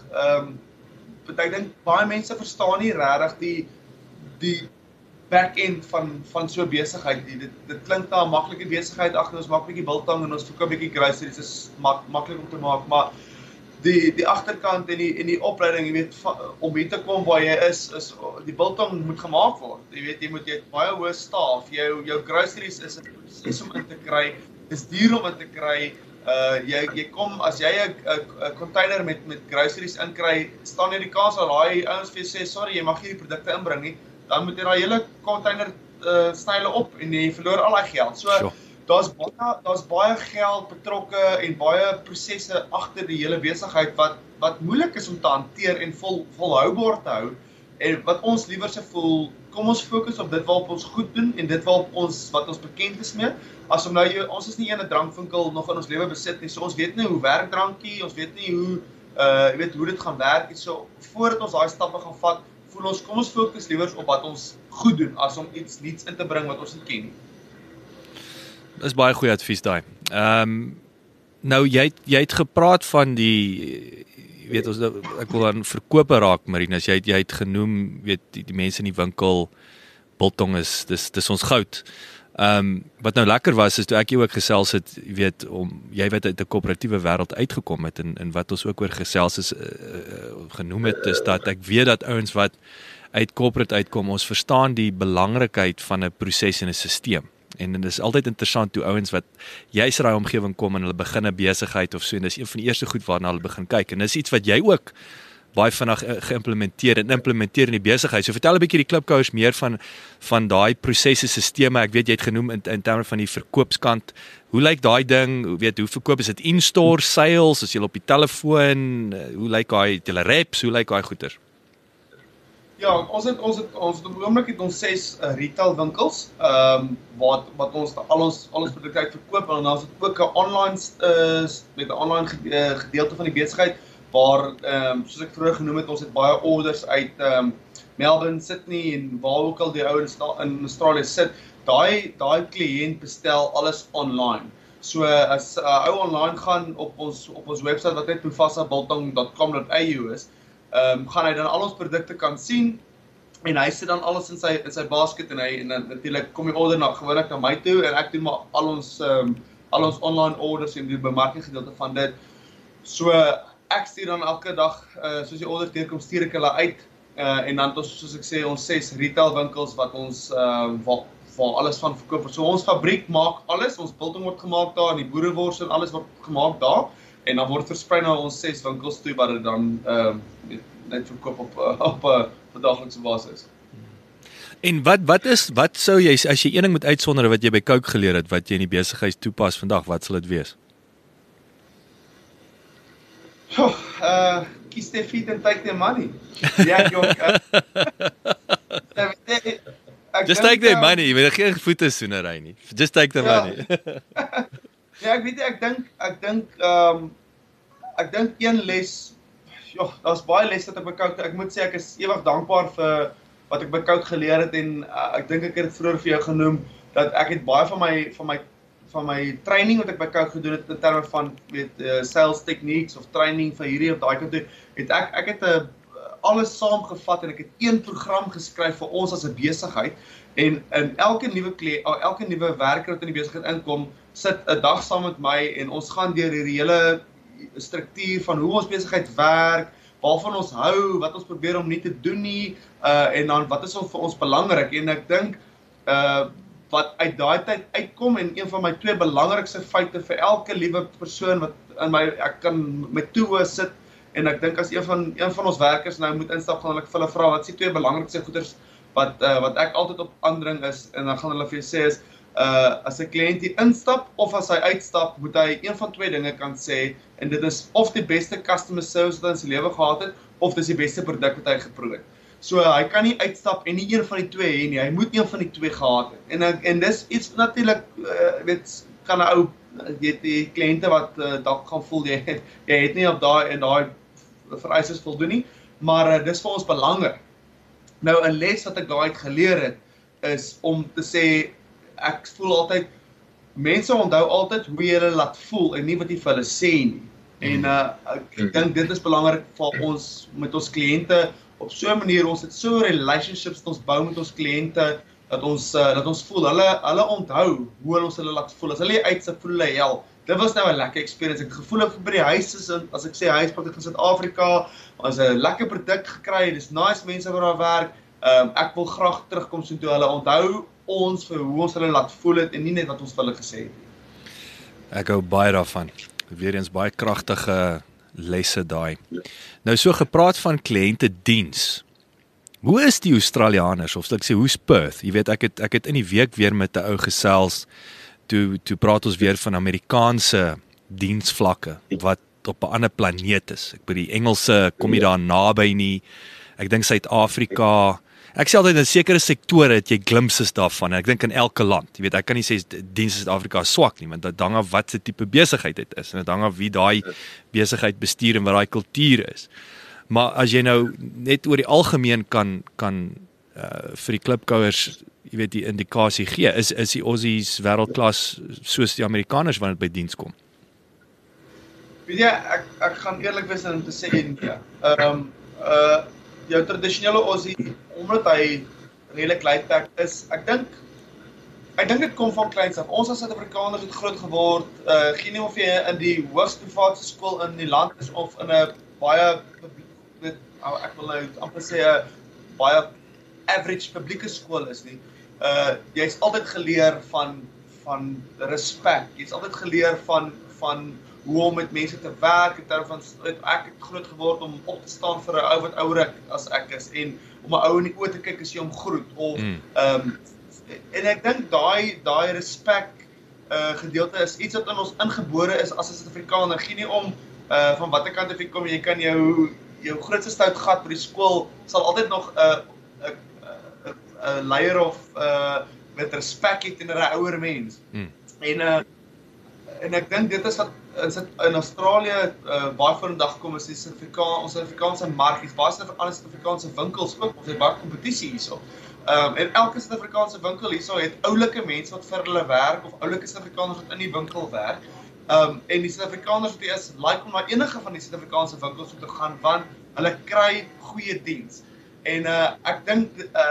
ek dink baie mense verstaan nie regtig die back-end van so 'n besigheid. Dit klink na 'n maklike besigheid, ons maak 'n bietjie biltong en ons verkoop 'n bietjie groceries, dit is maklik om te maak, maar die agterkant en die opleiding, jy weet, om hier te kom waar jy is die biltong moet gemaak word. Jy weet, jy het baie hoë staf, jou groceries is 'n proses om in te kry, is duur om in te kry. Jy kom, as jy 'n container met groceries inkry, staan jy die kans dat daai ouens vir jou sê, sorry, jy mag nie die produkte inbring nie, dan moet jy daai hele container snyle op en jy verloor al daai geld. So, Sure. Daar's baie geld betrokke en baie prosesse agter die hele besigheid wat moeilik is om te hanteer en volhoubaar te hou. En wat ons liewer se voel, kom ons fokus op dit wat ons goed doen en dit wat ons bekend is mee. As om ons is nie een drankwinkel nog in ons lewe besit nie, so ons weet nie hoe werk drankie, ons weet nie hoe jy weet hoe dit gaan werk nie. So voordat ons daai stappe gaan vat, voel ons kom ons fokus liewer op wat ons goed doen as om iets nuuts in te bring wat ons nie ken nie. Dis baie goeie advies daai. Nou jy het gepraat van die weet ons ek wil dan verkope raak, Marinus, jy het genoem, weet die mense in die winkel, biltong dis ons goud. Wat nou lekker was is toe ek jou ook gesels het, jy weet uit 'n koöperatiewe wêreld uitgekom het en wat ons ook oor gesels is genoem het, is dat ek weet dat ouens wat uit corporate uitkom, ons verstaan die belangrikheid van 'n proses en 'n stelsel. En dit is altyd interessant toe ouens wat juis in daai omgewing kom en hulle begin 'n besigheid of so, en dis een van die eerste goed waarna hulle begin kyk. En dis iets wat jy ook baie vinnig geïmplementeer in die besigheid. So vertel 'n bietjie die klipkouers meer van daai prosesse, sisteme. Ek weet jy het genoem in terme van die verkoopskant. Hoe lyk daai ding? Hoe verkoop is dit in-store sales? Is jy op die telefoon? Hoe lyk daai reps? Hoe lyk daai goeder? Ja, ons het op die oomblik het ons 6 retail winkels, wat ons al ons produkte uit verkoop, en dan is dit ook 'n online met 'n online gedeelte van die besigheid waar soos ek vroeër genoem het, ons het baie orders uit Melbourne, Sydney en waar ook al die ou in Australië sit. Daai kliënt bestel alles online. So as ou online gaan op ons webwerf wat net mufasa.biltong.com.au is, gaan hy dan al ons produkte kan sien en hy sit dan alles in sy basket en dan natuurlik kom die order gewoonlik na my toe en ek doen maar al ons online orders en die bemarking gedeelte van dit. So ek stuur dan elke dag soos die orders deurkom, stuur ek hulle uit en dan soos ek sê, ons 6 retail winkels wat ons waar alles van verkoop. So ons fabriek maak alles, ons biltong word gemaak daar en die boerewors en alles word gemaak daar. En dan word versprei na ons 6 winkels toe wat dit dan net verkoop op 'n daaglikse basis. En wat sou jy, as jy een ding moet uitsonder wat jy by Coke geleer het, wat jy in die besigheid toepas vandag, wat sal dit wees? Kies their feet and take their money. Ja, Just take their money, jy moet geen voete soenery nie. Just take their money. Ja, ek weet nie, ek dink een les, daar's baie les wat ek by Coke, ek moet sê ek is ewig dankbaar vir wat ek by Coke geleer het en ek dink ek het dit vroeër vir jou genoem, dat ek het baie van my training wat ek by Coke gedoen het in terme van sales techniques of training vir hierdie of daai kant toe, ek het alles saamgevat en ek het een program geskryf vir ons as 'n besigheid en elke nuwe werker wat in die besigheid inkom, sit 'n dag saam met my en ons gaan deur hierdie hele struktuur van hoe ons besigheid werk, waarvan ons hou, wat ons probeer om nie te doen nie, en dan wat is vir ons belangrik, en ek dink wat uit daai tyd uitkom en een van my 2 belangrikste feite vir elke liewe persoon wat ek kan met 2 oë sit en ek dink as een van ons werkers nou moet instap, gaan ek vir hulle vra wat is die 2 belangrikste goeders wat ek altyd op aandring is, en dan gaan hulle vir jou sê is as 'n kliënt hier instap of as hy uitstap, moet hy een van twee dinge kan sê, en dit is of die beste customer service wat hy in sy lewe gehad het, of dis die beste produk wat hy geproe het. So hy kan nie uitstap en nie een van die twee hê nie, hy moet een van die twee gehad het. En dis iets natuurlik, kan 'n ou, die kliënte wat dalk gaan voel, jy het nie op daai vereistes voldoen nie, maar dis vir ons belangrik. Nou 'n les wat ek daai geleer het, is om te sê, ek voel altyd, mense onthou altyd hoe jy hulle laat voel en nie wat jy vir hulle sê nie. En ek dink dit is belangrik vir ons met ons kliënte op so 'n manier. Ons het so relationships wat ons bou met ons kliënte dat ons voel hulle onthou hoe ons hulle laat voel. As hulle uitsit, voel hulle hel. Dit was nou 'n lekker experience. Ek het gevoel ek by die huis is, as ek sê huis, praat ek van Suid-Afrika. Ons het 'n lekker produk gekry. Dis nice mense wat daar werk. Ek wil graag terugkom so toe hulle onthou ons vir hoe ons hulle laat voel het en nie net wat ons vir hulle gesê het. Ek hou baie daarvan. Weer eens baie kragtige lesse daai. Nou so gepraat van kliëntediens. Hoe is die Australianers, of ek sê, hoe's Perth? Jy weet, ek het in die week weer met 'n ou gesels, toe praat ons weer van Amerikaanse diensvlakke, wat op 'n ander planeet is. Ek bedoel, die Engelse kom nie daar naby nie. Ek dink Suid-Afrika, ek sê altyd in sekere sektore het jy glimpses daarvan, en ek dink in elke land, jy weet, ek kan nie sê diens in Suid-Afrika is swak nie, want dit hang af wat se tipe besigheid dit is, en dit hang af wie daai besigheid bestuur en wat daai kultuur is. Maar as jy nou net oor die algemeen kan vir die klipkouers, jy weet, die indikasie gee, is die Aussies wêreldklas soos die Amerikaners wanneer dit by diens kom? Weet jy, ek gaan eerlik wees om te sê nee. Jou tradisionele Aussie, omdat hy redelik laid-back is, ek dink dit kom van kleins af. Ons as Suid-Afrikaners het groot geword, geen nie of jy in die hoogste privaat skool in die land is of in 'n baie, ek wil nou amper sê 'n baie average publieke skool is nie. Jy's altyd geleer van respek. Jy's altyd geleer van hoe om met mense te werk, in terme van, ek het groot geword om op te staan vir 'n ou wat ouer as ek is, en om 'n ou in die oë te kyk as jy hom groet, of, en ek dink daai respek gedeelte is iets wat in ons ingebore is as 'n Suid-Afrikaner, geen nie om van watter kant af jy kom, jy kan jou grootste stout gat by die skool, sal altyd nog 'n leier of met respek het teenoor 'n ouer mens. En ek dink dit is wat in Australië baie voor in dag kom, is ons Suid-Afrikaanse mark, baie Suid-Afrikaanse winkels ook, ons het baie kompetisie hierso. En elke Suid-Afrikaanse winkel hierso het oulike mense wat vir hulle werk, of oulike Suid-Afrikaners wat in die winkel werk. En die Suid-Afrikaners wat is, like om na enige van die Suid-Afrikaanse winkels te gaan, want hulle kry goeie diens. En ek dink,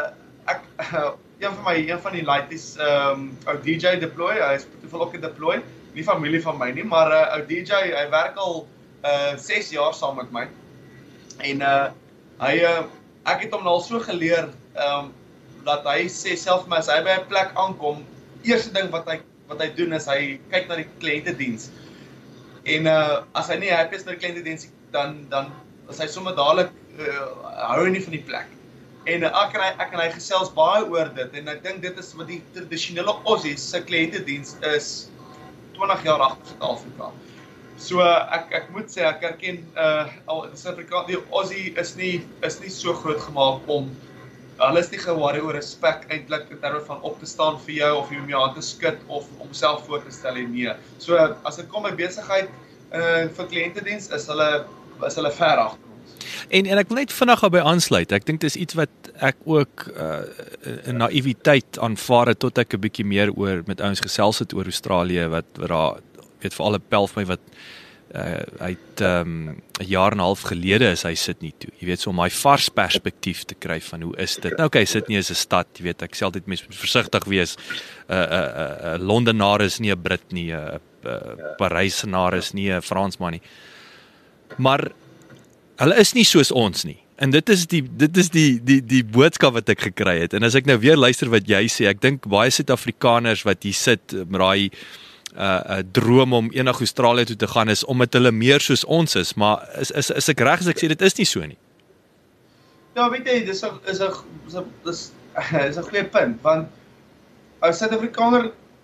een van die laities, ou DJ Deploy, hy is toevallig ook 'n Deploy, nie familie van my nie, maar ou DJ, hy werk al 6 jaar saam met my. En ek het hom al so geleer, dat hy sê self vir my, as hy by 'n plek aankom, eerste ding wat hy doen is, hy kyk na die kliëntediens. En as hy nie happy is met die kliëntediens, dan is hy sommer dadelik, hou hy nie van die plek. En ek en hy gesels baie oor dit, en ek dink dit is wat die tradisionele Aussies se kliëntediens is 20 jaar agter Suid-Afrika. So ek moet sê, ek herken, die Aussie is nie so groot gemaak om, hulle is nie ge-worry oor respek eintlik in terme van op te staan vir jou, of jy om jou aan te skud, of om self voor te stel, nee. So as dit kom by besigheid vir kliëntediens, is hulle ver agter ons. En ek wil net vinnig daarby aansluit. Ek dink dis iets wat ek ook in naïwiteit aanvaar het, tot ek 'n bietjie meer met ouens gesels het oor Australië, wat daar, weet vir al 'n pel vir my wat hy het 'n jaar en 'n half gelede is hy Sydney toe. Jy weet, so om my vars perspektief te kry van hoe is dit. Nou okay, Sydney is 'n stad, jy weet, ek sê altyd mense moet versigtig wees. Londenaar is nie 'n Brit nie, 'n Parysenaar is nie 'n Fransman nie. Maar hulle is nie soos ons nie. En dit is die boodskap wat ek gekry het. En as ek nou weer luister wat jy sê, ek dink baie Suid-Afrikaners wat hier sit met daai droom om eendag Australië toe te gaan is omdat hulle meer soos ons is, maar is ek reg as ek sê dit is nie so nie? Ja, weet jy, dis 'n goeie punt, want as Suid-Afrikaner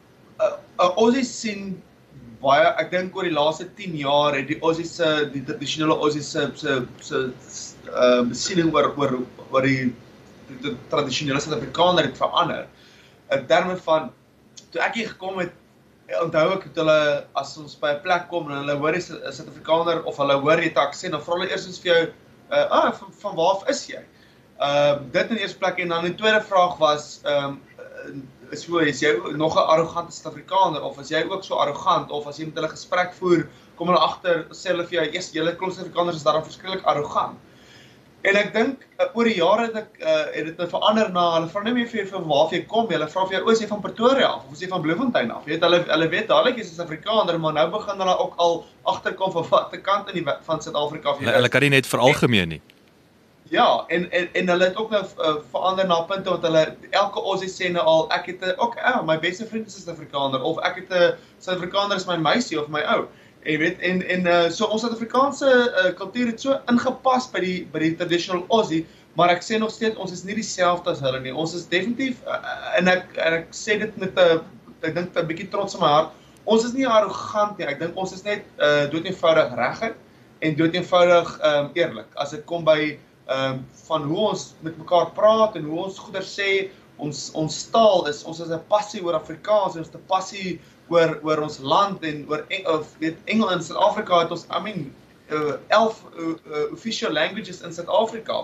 Aussies sien baie, ek dink oor die laaste 10 jaar het die Aussies die tradisionele Aussies se besiening oor die tradisionele Suid-Afrikaner het verander. In terme van, toe ek hier gekom het, onthou ek het hulle, as ons by 'n plek kom en hulle hoor die Suid-Afrikaner of hulle hoor jy 'n aksent, dan vra hulle eers vir jou, van waar af is jy? Dit in die eerste plek, en dan die tweede vraag was, is jy nog 'n arrogante Suid-Afrikaner, of is jy ook so arrogant, of as jy met hulle gesprek voer, kom hulle agter, sê hulle vir jou, julle klomp Suid-Afrikaners is daarom verskriklik arrogant. En ek dink, oor die jare het dit verander na, hulle vra nie meer vir jou waar jy kom, hulle vra vir jou, is jy van Pretoria af, of is jy van Bloemfontein af? Hulle weet dadelik jy is 'n Suid-Afrikaner, maar nou begin hulle ook al agterkom van watter kant van Suid-Afrika af jy is. Hulle kan nie net veralgemeen nie. Ja, en hulle het ook nou verander na punte, want hulle, elke Aussie sê nou al, ek het my beste vriend is 'n Suid-Afrikaner, of ek het 'n Suid-Afrikaner is my meisie of my ou. Jy weet, so ons Suid-Afrikaanse kultuur het so ingepas by die traditional Aussie, maar ek sê nog steeds, ons is nie dieselfde as hulle nie. Ons is definitief, en ek sê dit met ek dink 'n bietjie trots in my hart, ons is nie arrogant nie, ek dink ons is net doodeenvoudig reguit en doodeenvoudig eerlik. As dit kom by van hoe ons met mekaar praat en hoe ons goeie sê, ons taal is, ons is 'n passie oor Afrikaans, ons is 'n passie oor ons land en oor Engels in Suid-Afrika het ons, 11 official languages in Suid-Afrika.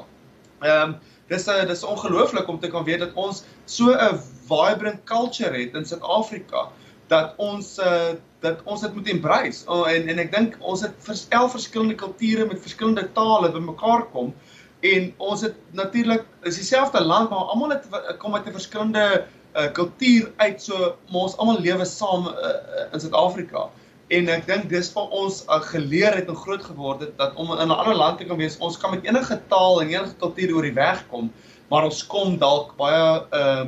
Dis ongelooflik om te kan weet dat ons so 'n vibrant culture het in Suid-Afrika, dat ons dit moet embrace. En ek dink ons het 11 verskillende kulture met verskillende tale by mekaar kom, en ons het natuurlik, is dieselfde land, maar almal kom uit 'n verskillende kultuur uit, so, maar ons almal lewe saam in Suid-Afrika. En ek dink dis vir ons geleer het en groot geword het, dat om in 'n ander land te kan wees, ons kan met enige taal en enige kultuur oor die weg kom, maar ons kom dalk baie,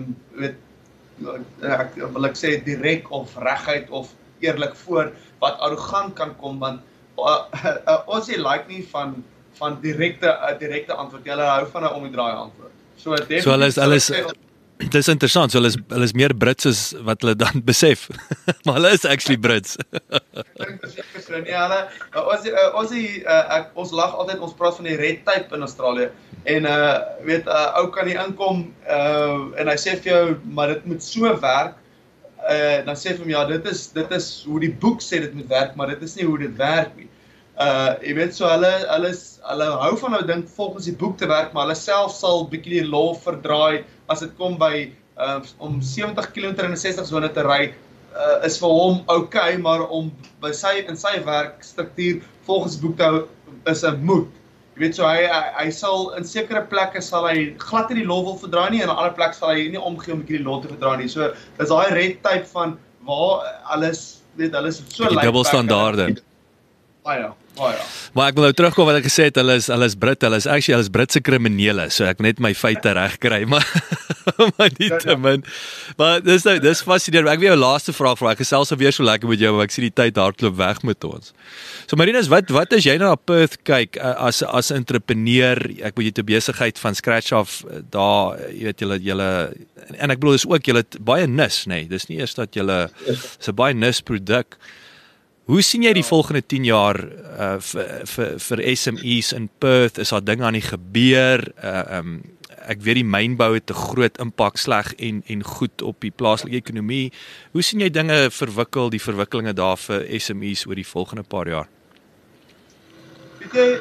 wil ek sê, direk of reguit of eerlik voor, wat arrogant kan kom, want ons like nie van direkte antwoord, hulle hou van 'n om-die-draai antwoord. So hulle dit is interessant, so hulle is meer Brits as wat hulle dan besef, maar hulle is actually Brits. Ek dink dit is so, ons lag altyd, ons praat van die red tape in Australië, en ou kan nie inkom, en hy sê vir jou, maar dit moet so werk, dan sê vir hom, ja, dit is hoe die boek sê dit moet werk, maar dit is nie hoe dit werk nie. Jy weet, so hulle hou van nou dink volgens die boek te werk, maar hulle self sal bietjie die law verdraai, as dit kom by om 70 km in 'n 60 sone te ry, is vir hom okay, maar om in sy werkstruktuur volgens die boek te hou, is 'n moet. Jy weet, so hy sal in sekere plekke sal hy glad nie die law wil verdraai nie, en in 'n ander plek sal hy nie omgee om die law te verdraai nie. So dis daai red tape van waar alles so die dubbelstandaarde. Ja. Maar ek wil nou terugkom wat ek gesê het, hulle is Brit, hulle is Britse kriminele, so ek net my feite reg kry, maar nietemin. Maar dis fascinerend. Ek wil jou laaste vraag vra. Ek gesels weer so lekker met jou, maar ek sien die tyd hardloop weg met ons. So Marinus, wat as jy na Perth kyk as 'n entrepreneur, ek weet jy het 'n besigheid van scratch af daar, jy weet julle en ek bedoel dis ook julle baie nis, nê. Dis nie eers dat julle is 'n baie nis produk. Hoe sien jy die volgende 10 jaar vir SMEs in Perth? Is daar dinge aan die gebeur? Ek weet die mynbou het 'n groot impak sleg en goed op die plaaslike ekonomie. Hoe sien jy dinge die verwikkelinge daar vir SMEs oor die volgende paar jaar? Weet jy,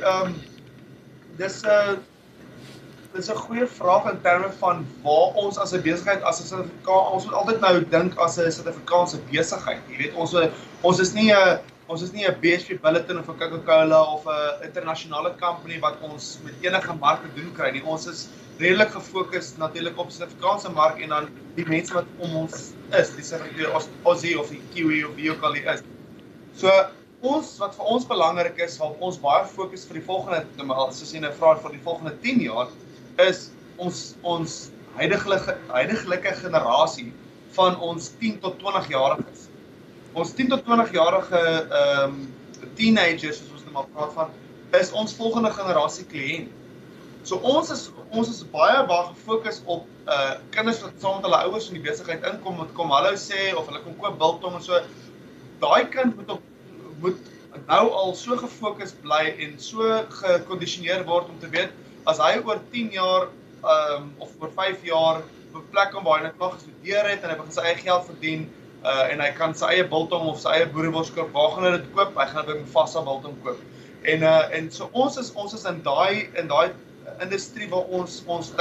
dis 'n goeie vraag in terme van waar ons as 'n besigheid, as 'n Suid-Afrikaner, ons moet altyd nou dink as 'n Suid-Afrikaanse besigheid. Jy weet, ons is nie 'n BHP Billiton of 'n Coca-Cola of 'n internasionale company wat ons met enige mark te doen kry nie. Ons is redelik gefokus natuurlik op die Suid-Afrikaanse mark en dan die mense wat om ons is, die Aussie of die Kiwi of wie ook al die is. So wat vir ons belangrik is, wat ons baie fokus vir die volgende, soos jy nou vra, vir die volgende 10 jaar, is ons huidige generasie van ons 10 tot 20-jariges. Ons 10 tot 20-jarige teenagers, soos ons nou maar praat van, is ons volgende generasie kliënt. So ons is baie gefokus op kinders wat saam met hulle ouers in die besigheid inkom, wat kom hallo sê of hulle kom koop biltong en so. Daai kind moet nou al so gefokus bly en so gekondisioneer word om te weet as hy oor 10 jaar of oor 5 jaar op 'n plek kom waar hy net nog gestudeer het en hy begin sy eie geld verdien en hy kan sy eie biltong of sy eie boerewors koop, waar gaan hy dit koop? Hy gaan by Mufasa biltong koop. En so ons is in daai industrie waar ons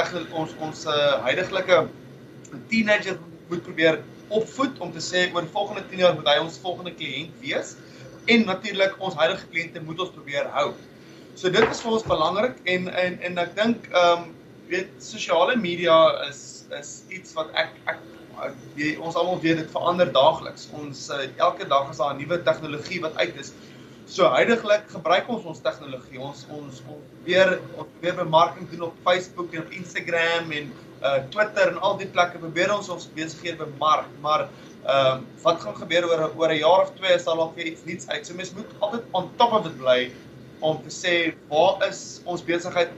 huidiglike teenager moet probeer opvoed om te sê oor die volgende 10 jaar moet hy ons volgende kliënt wees en natuurlik ons huidige kliënte moet ons probeer hou. So dit is vir ons belangrik en ek dink weet sosiale media is iets wat ons almal weet dit verander daagliks. Ons elke dag is daar 'n nuwe tegnologie wat uit is. So huidiglik gebruik ons tegnologie. Ons probeer bemarking doen op Facebook en op Instagram en Twitter en al die plekke probeer ons besighede bemark, maar wat gaan gebeur oor 'n jaar of 2 is daar nog weer iets nuuts uit. So mens moet altyd on top of dit bly om te sê waar is ons besigheid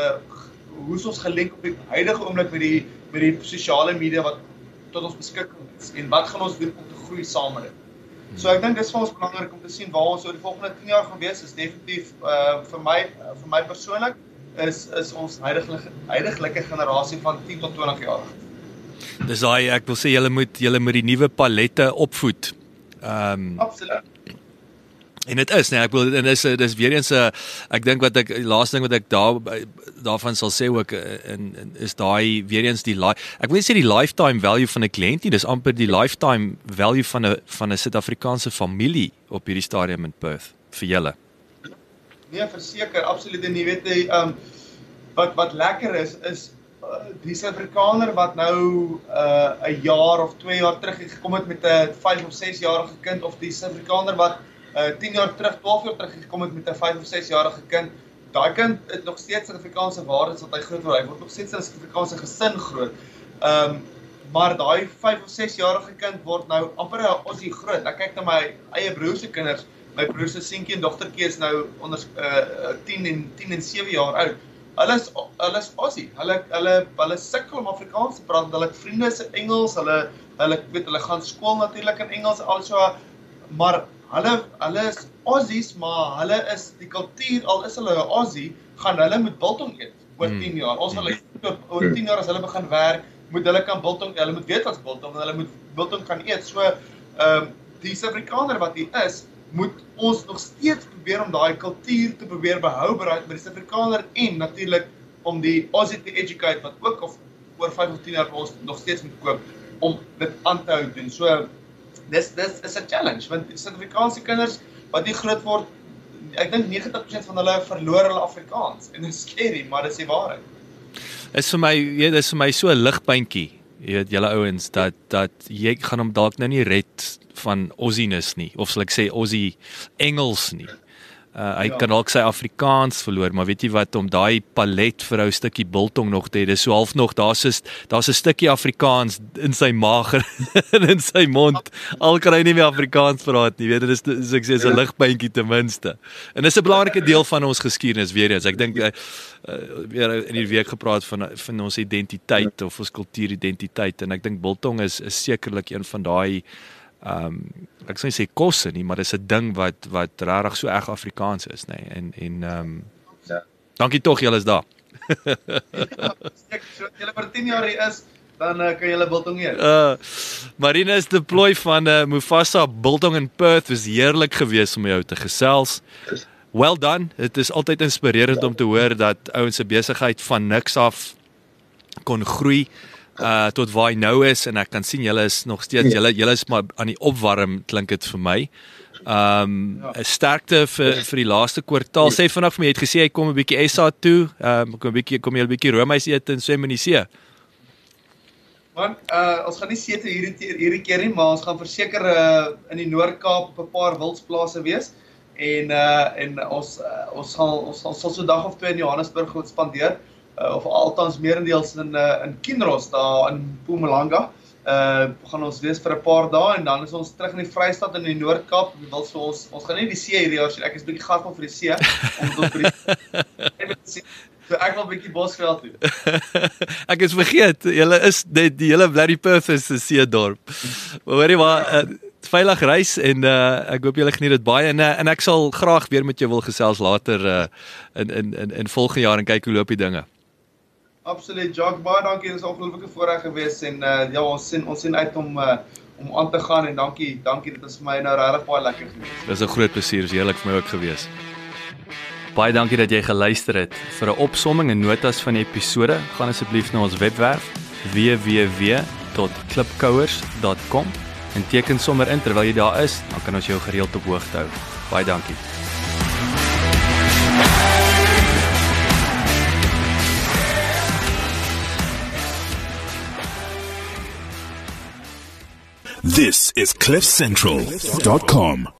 hoe is ons gelink op die huidige oomblik met die sosiale media wat tot ons beskikking is en wat gaan ons doen om te groei saam met dit. So ek dink dis vir ons belangrik om te sien waar ons oor die volgende 10 jaar gaan wees is definitief vir my persoonlik is ons huidiglike generasie van 10 tot 20 jaar. Dis daai ek wil sê julle moet die nuwe palette opvoed. Absoluut. En dit is, nee, ek wil en dis weer eens ek dink wat ek laaste ding wat ek daarvan sal sê ook is daai weer eens ek wil nie sê die lifetime value van 'n kliënt nie, dis amper die lifetime value van 'n Suid-Afrikaanse familie op hierdie stadium in Perth vir julle. Nee, verseker, absoluut en jy weet wat lekker is die Suid-Afrikaner wat nou 'n jaar of 2 jaar terug gekom het met 'n 5 of 6 jarige kind of die Suid-Afrikaner wat 10 jaar terug, 12 jaar terug gekom het met 'n 5 of 6 jarige kind. Daai kind het nog steeds Suid-Afrikaanse waardes wat hy groot word. Hy word nog steeds in 'n Suid-Afrikaanse gesin groot. Maar daai 5 of 6 jarige kind word nou amper 'n Aussie groot. Ek kyk na my eie broer se kinders. My broer se seentjie en dogtertjie is nou onder 10 en 7 jaar oud. Hulle is Aussie. Hulle sukkel om Afrikaans te praat. Hulle het vriende se Engels. Hulle gaan skool natuurlik in Engels also, maar hulle is Aussies, maar hulle is die kultuur, al is hulle 'n Aussie, gaan hulle met biltong eet oor 10 jaar. Ons wil oor 10 jaar as hulle begin werk, moet hulle kan biltong, hulle moet weet wat's biltong en hulle moet biltong kan eet. So die Suid-Afrikaner wat hier is, moet ons nog steeds probeer om daai kultuur te probeer behou by die Suid-Afrikaner en natuurlik om die Aussie te educate wat ook of oor 5 of 10 jaar vir ons nog steeds moet koop om dit aan te hou doen. So dis is 'n challenge want die Suid-Afrikaanse kinders wat hier groot word, ek dink 90% van hulle verloor hulle Afrikaans en dit is scary, maar dis die waarheid. Dis vir my so 'n ligpuntjie, jy weet julle ouens dat jy gaan hom dalk nou nie red van Aussieness nie of sal ek sê Aussie Engels nie. Hy kan dalk sy Afrikaans verloor, maar weet jy wat, om daai palet vir 'n stukkie biltong nog te hê, dis so half nog, daar's 'n stukkie Afrikaans in sy maag en in sy mond, al kan hy nie meer Afrikaans praat nie, weet jy, dis ek sê, is 'n ligpuntjie ten minste. En dis 'n belangrike deel van ons geskiedenis weer eens. Ek dink weer in die week gepraat van ons identiteit of ons kultuuridentiteit, en ek dink biltong is sekerlik een van daai ek sou nie sê kosse nie, maar dis 'n ding wat regtig so erg Afrikaans is, nê. En dankie tog, julle is daar. So julle vir 10 jaar hier is, dan kan julle biltong eet. Marina's deploy van Mufasa biltong in Perth was heerlik geweest om jou te gesels. Well done. Dit is altyd inspirerend om te hoor dat ouens se besigheid van niks af kon groei tot waar hy nou is, en ek kan sien julle is nog steeds, julle is maar aan die opwarm, klink dit vir my. Sterkte vir die laaste kwartaal. Sê vanaf vir my, jy het gesê hy kom 'n bietjie SA toe, kom jy 'n bietjie roomys eet en swem in die see. Man, ons gaan nie see toe hierdie keer nie, maar ons gaan verseker in die Noord-Kaap op 'n paar wildsplase wees. En ons sal so 'n dag of 2 in Johannesburg gaan spandeer. Of althans meerendeels in Kinross daar in Mpumalanga. Gaan ons wees vir 'n paar dae en dan is ons terug in die Vrystaat in die Noord-Kaap. Ons gaan nie die see hierdie jaar sien. Ek is bietjie gasvol vir die see om tot by die So ek wil 'n bietjie Bosveld toe. Ek is vergeet, julle is die hele Bloody Perth is 'n seedorp. Maar hoorie maar veilig reis en ek hoop julle geniet dit baie en ek sal graag weer met jou wil gesels later in volgende jaar en kyk hoe loop die dinge. Absoluut, Jacques, baie dankie. Dit is 'n ongelooflike voorreg gewees en ja, ons sien uit om aan te gaan en dankie, dit is vir my nou regtig baie lekker gewees. Dis 'n groot plesier, is heerlik vir my ook gewees. Baie dankie dat jy geluister het. Vir 'n opsomming en notas van die episode, gaan asseblief na ons webwerf www.klipkouers.com en teken sommer in terwyl jy daar is, dan kan ons jou gereeld op hoogte hou. Baie dankie. This is CliffCentral.com.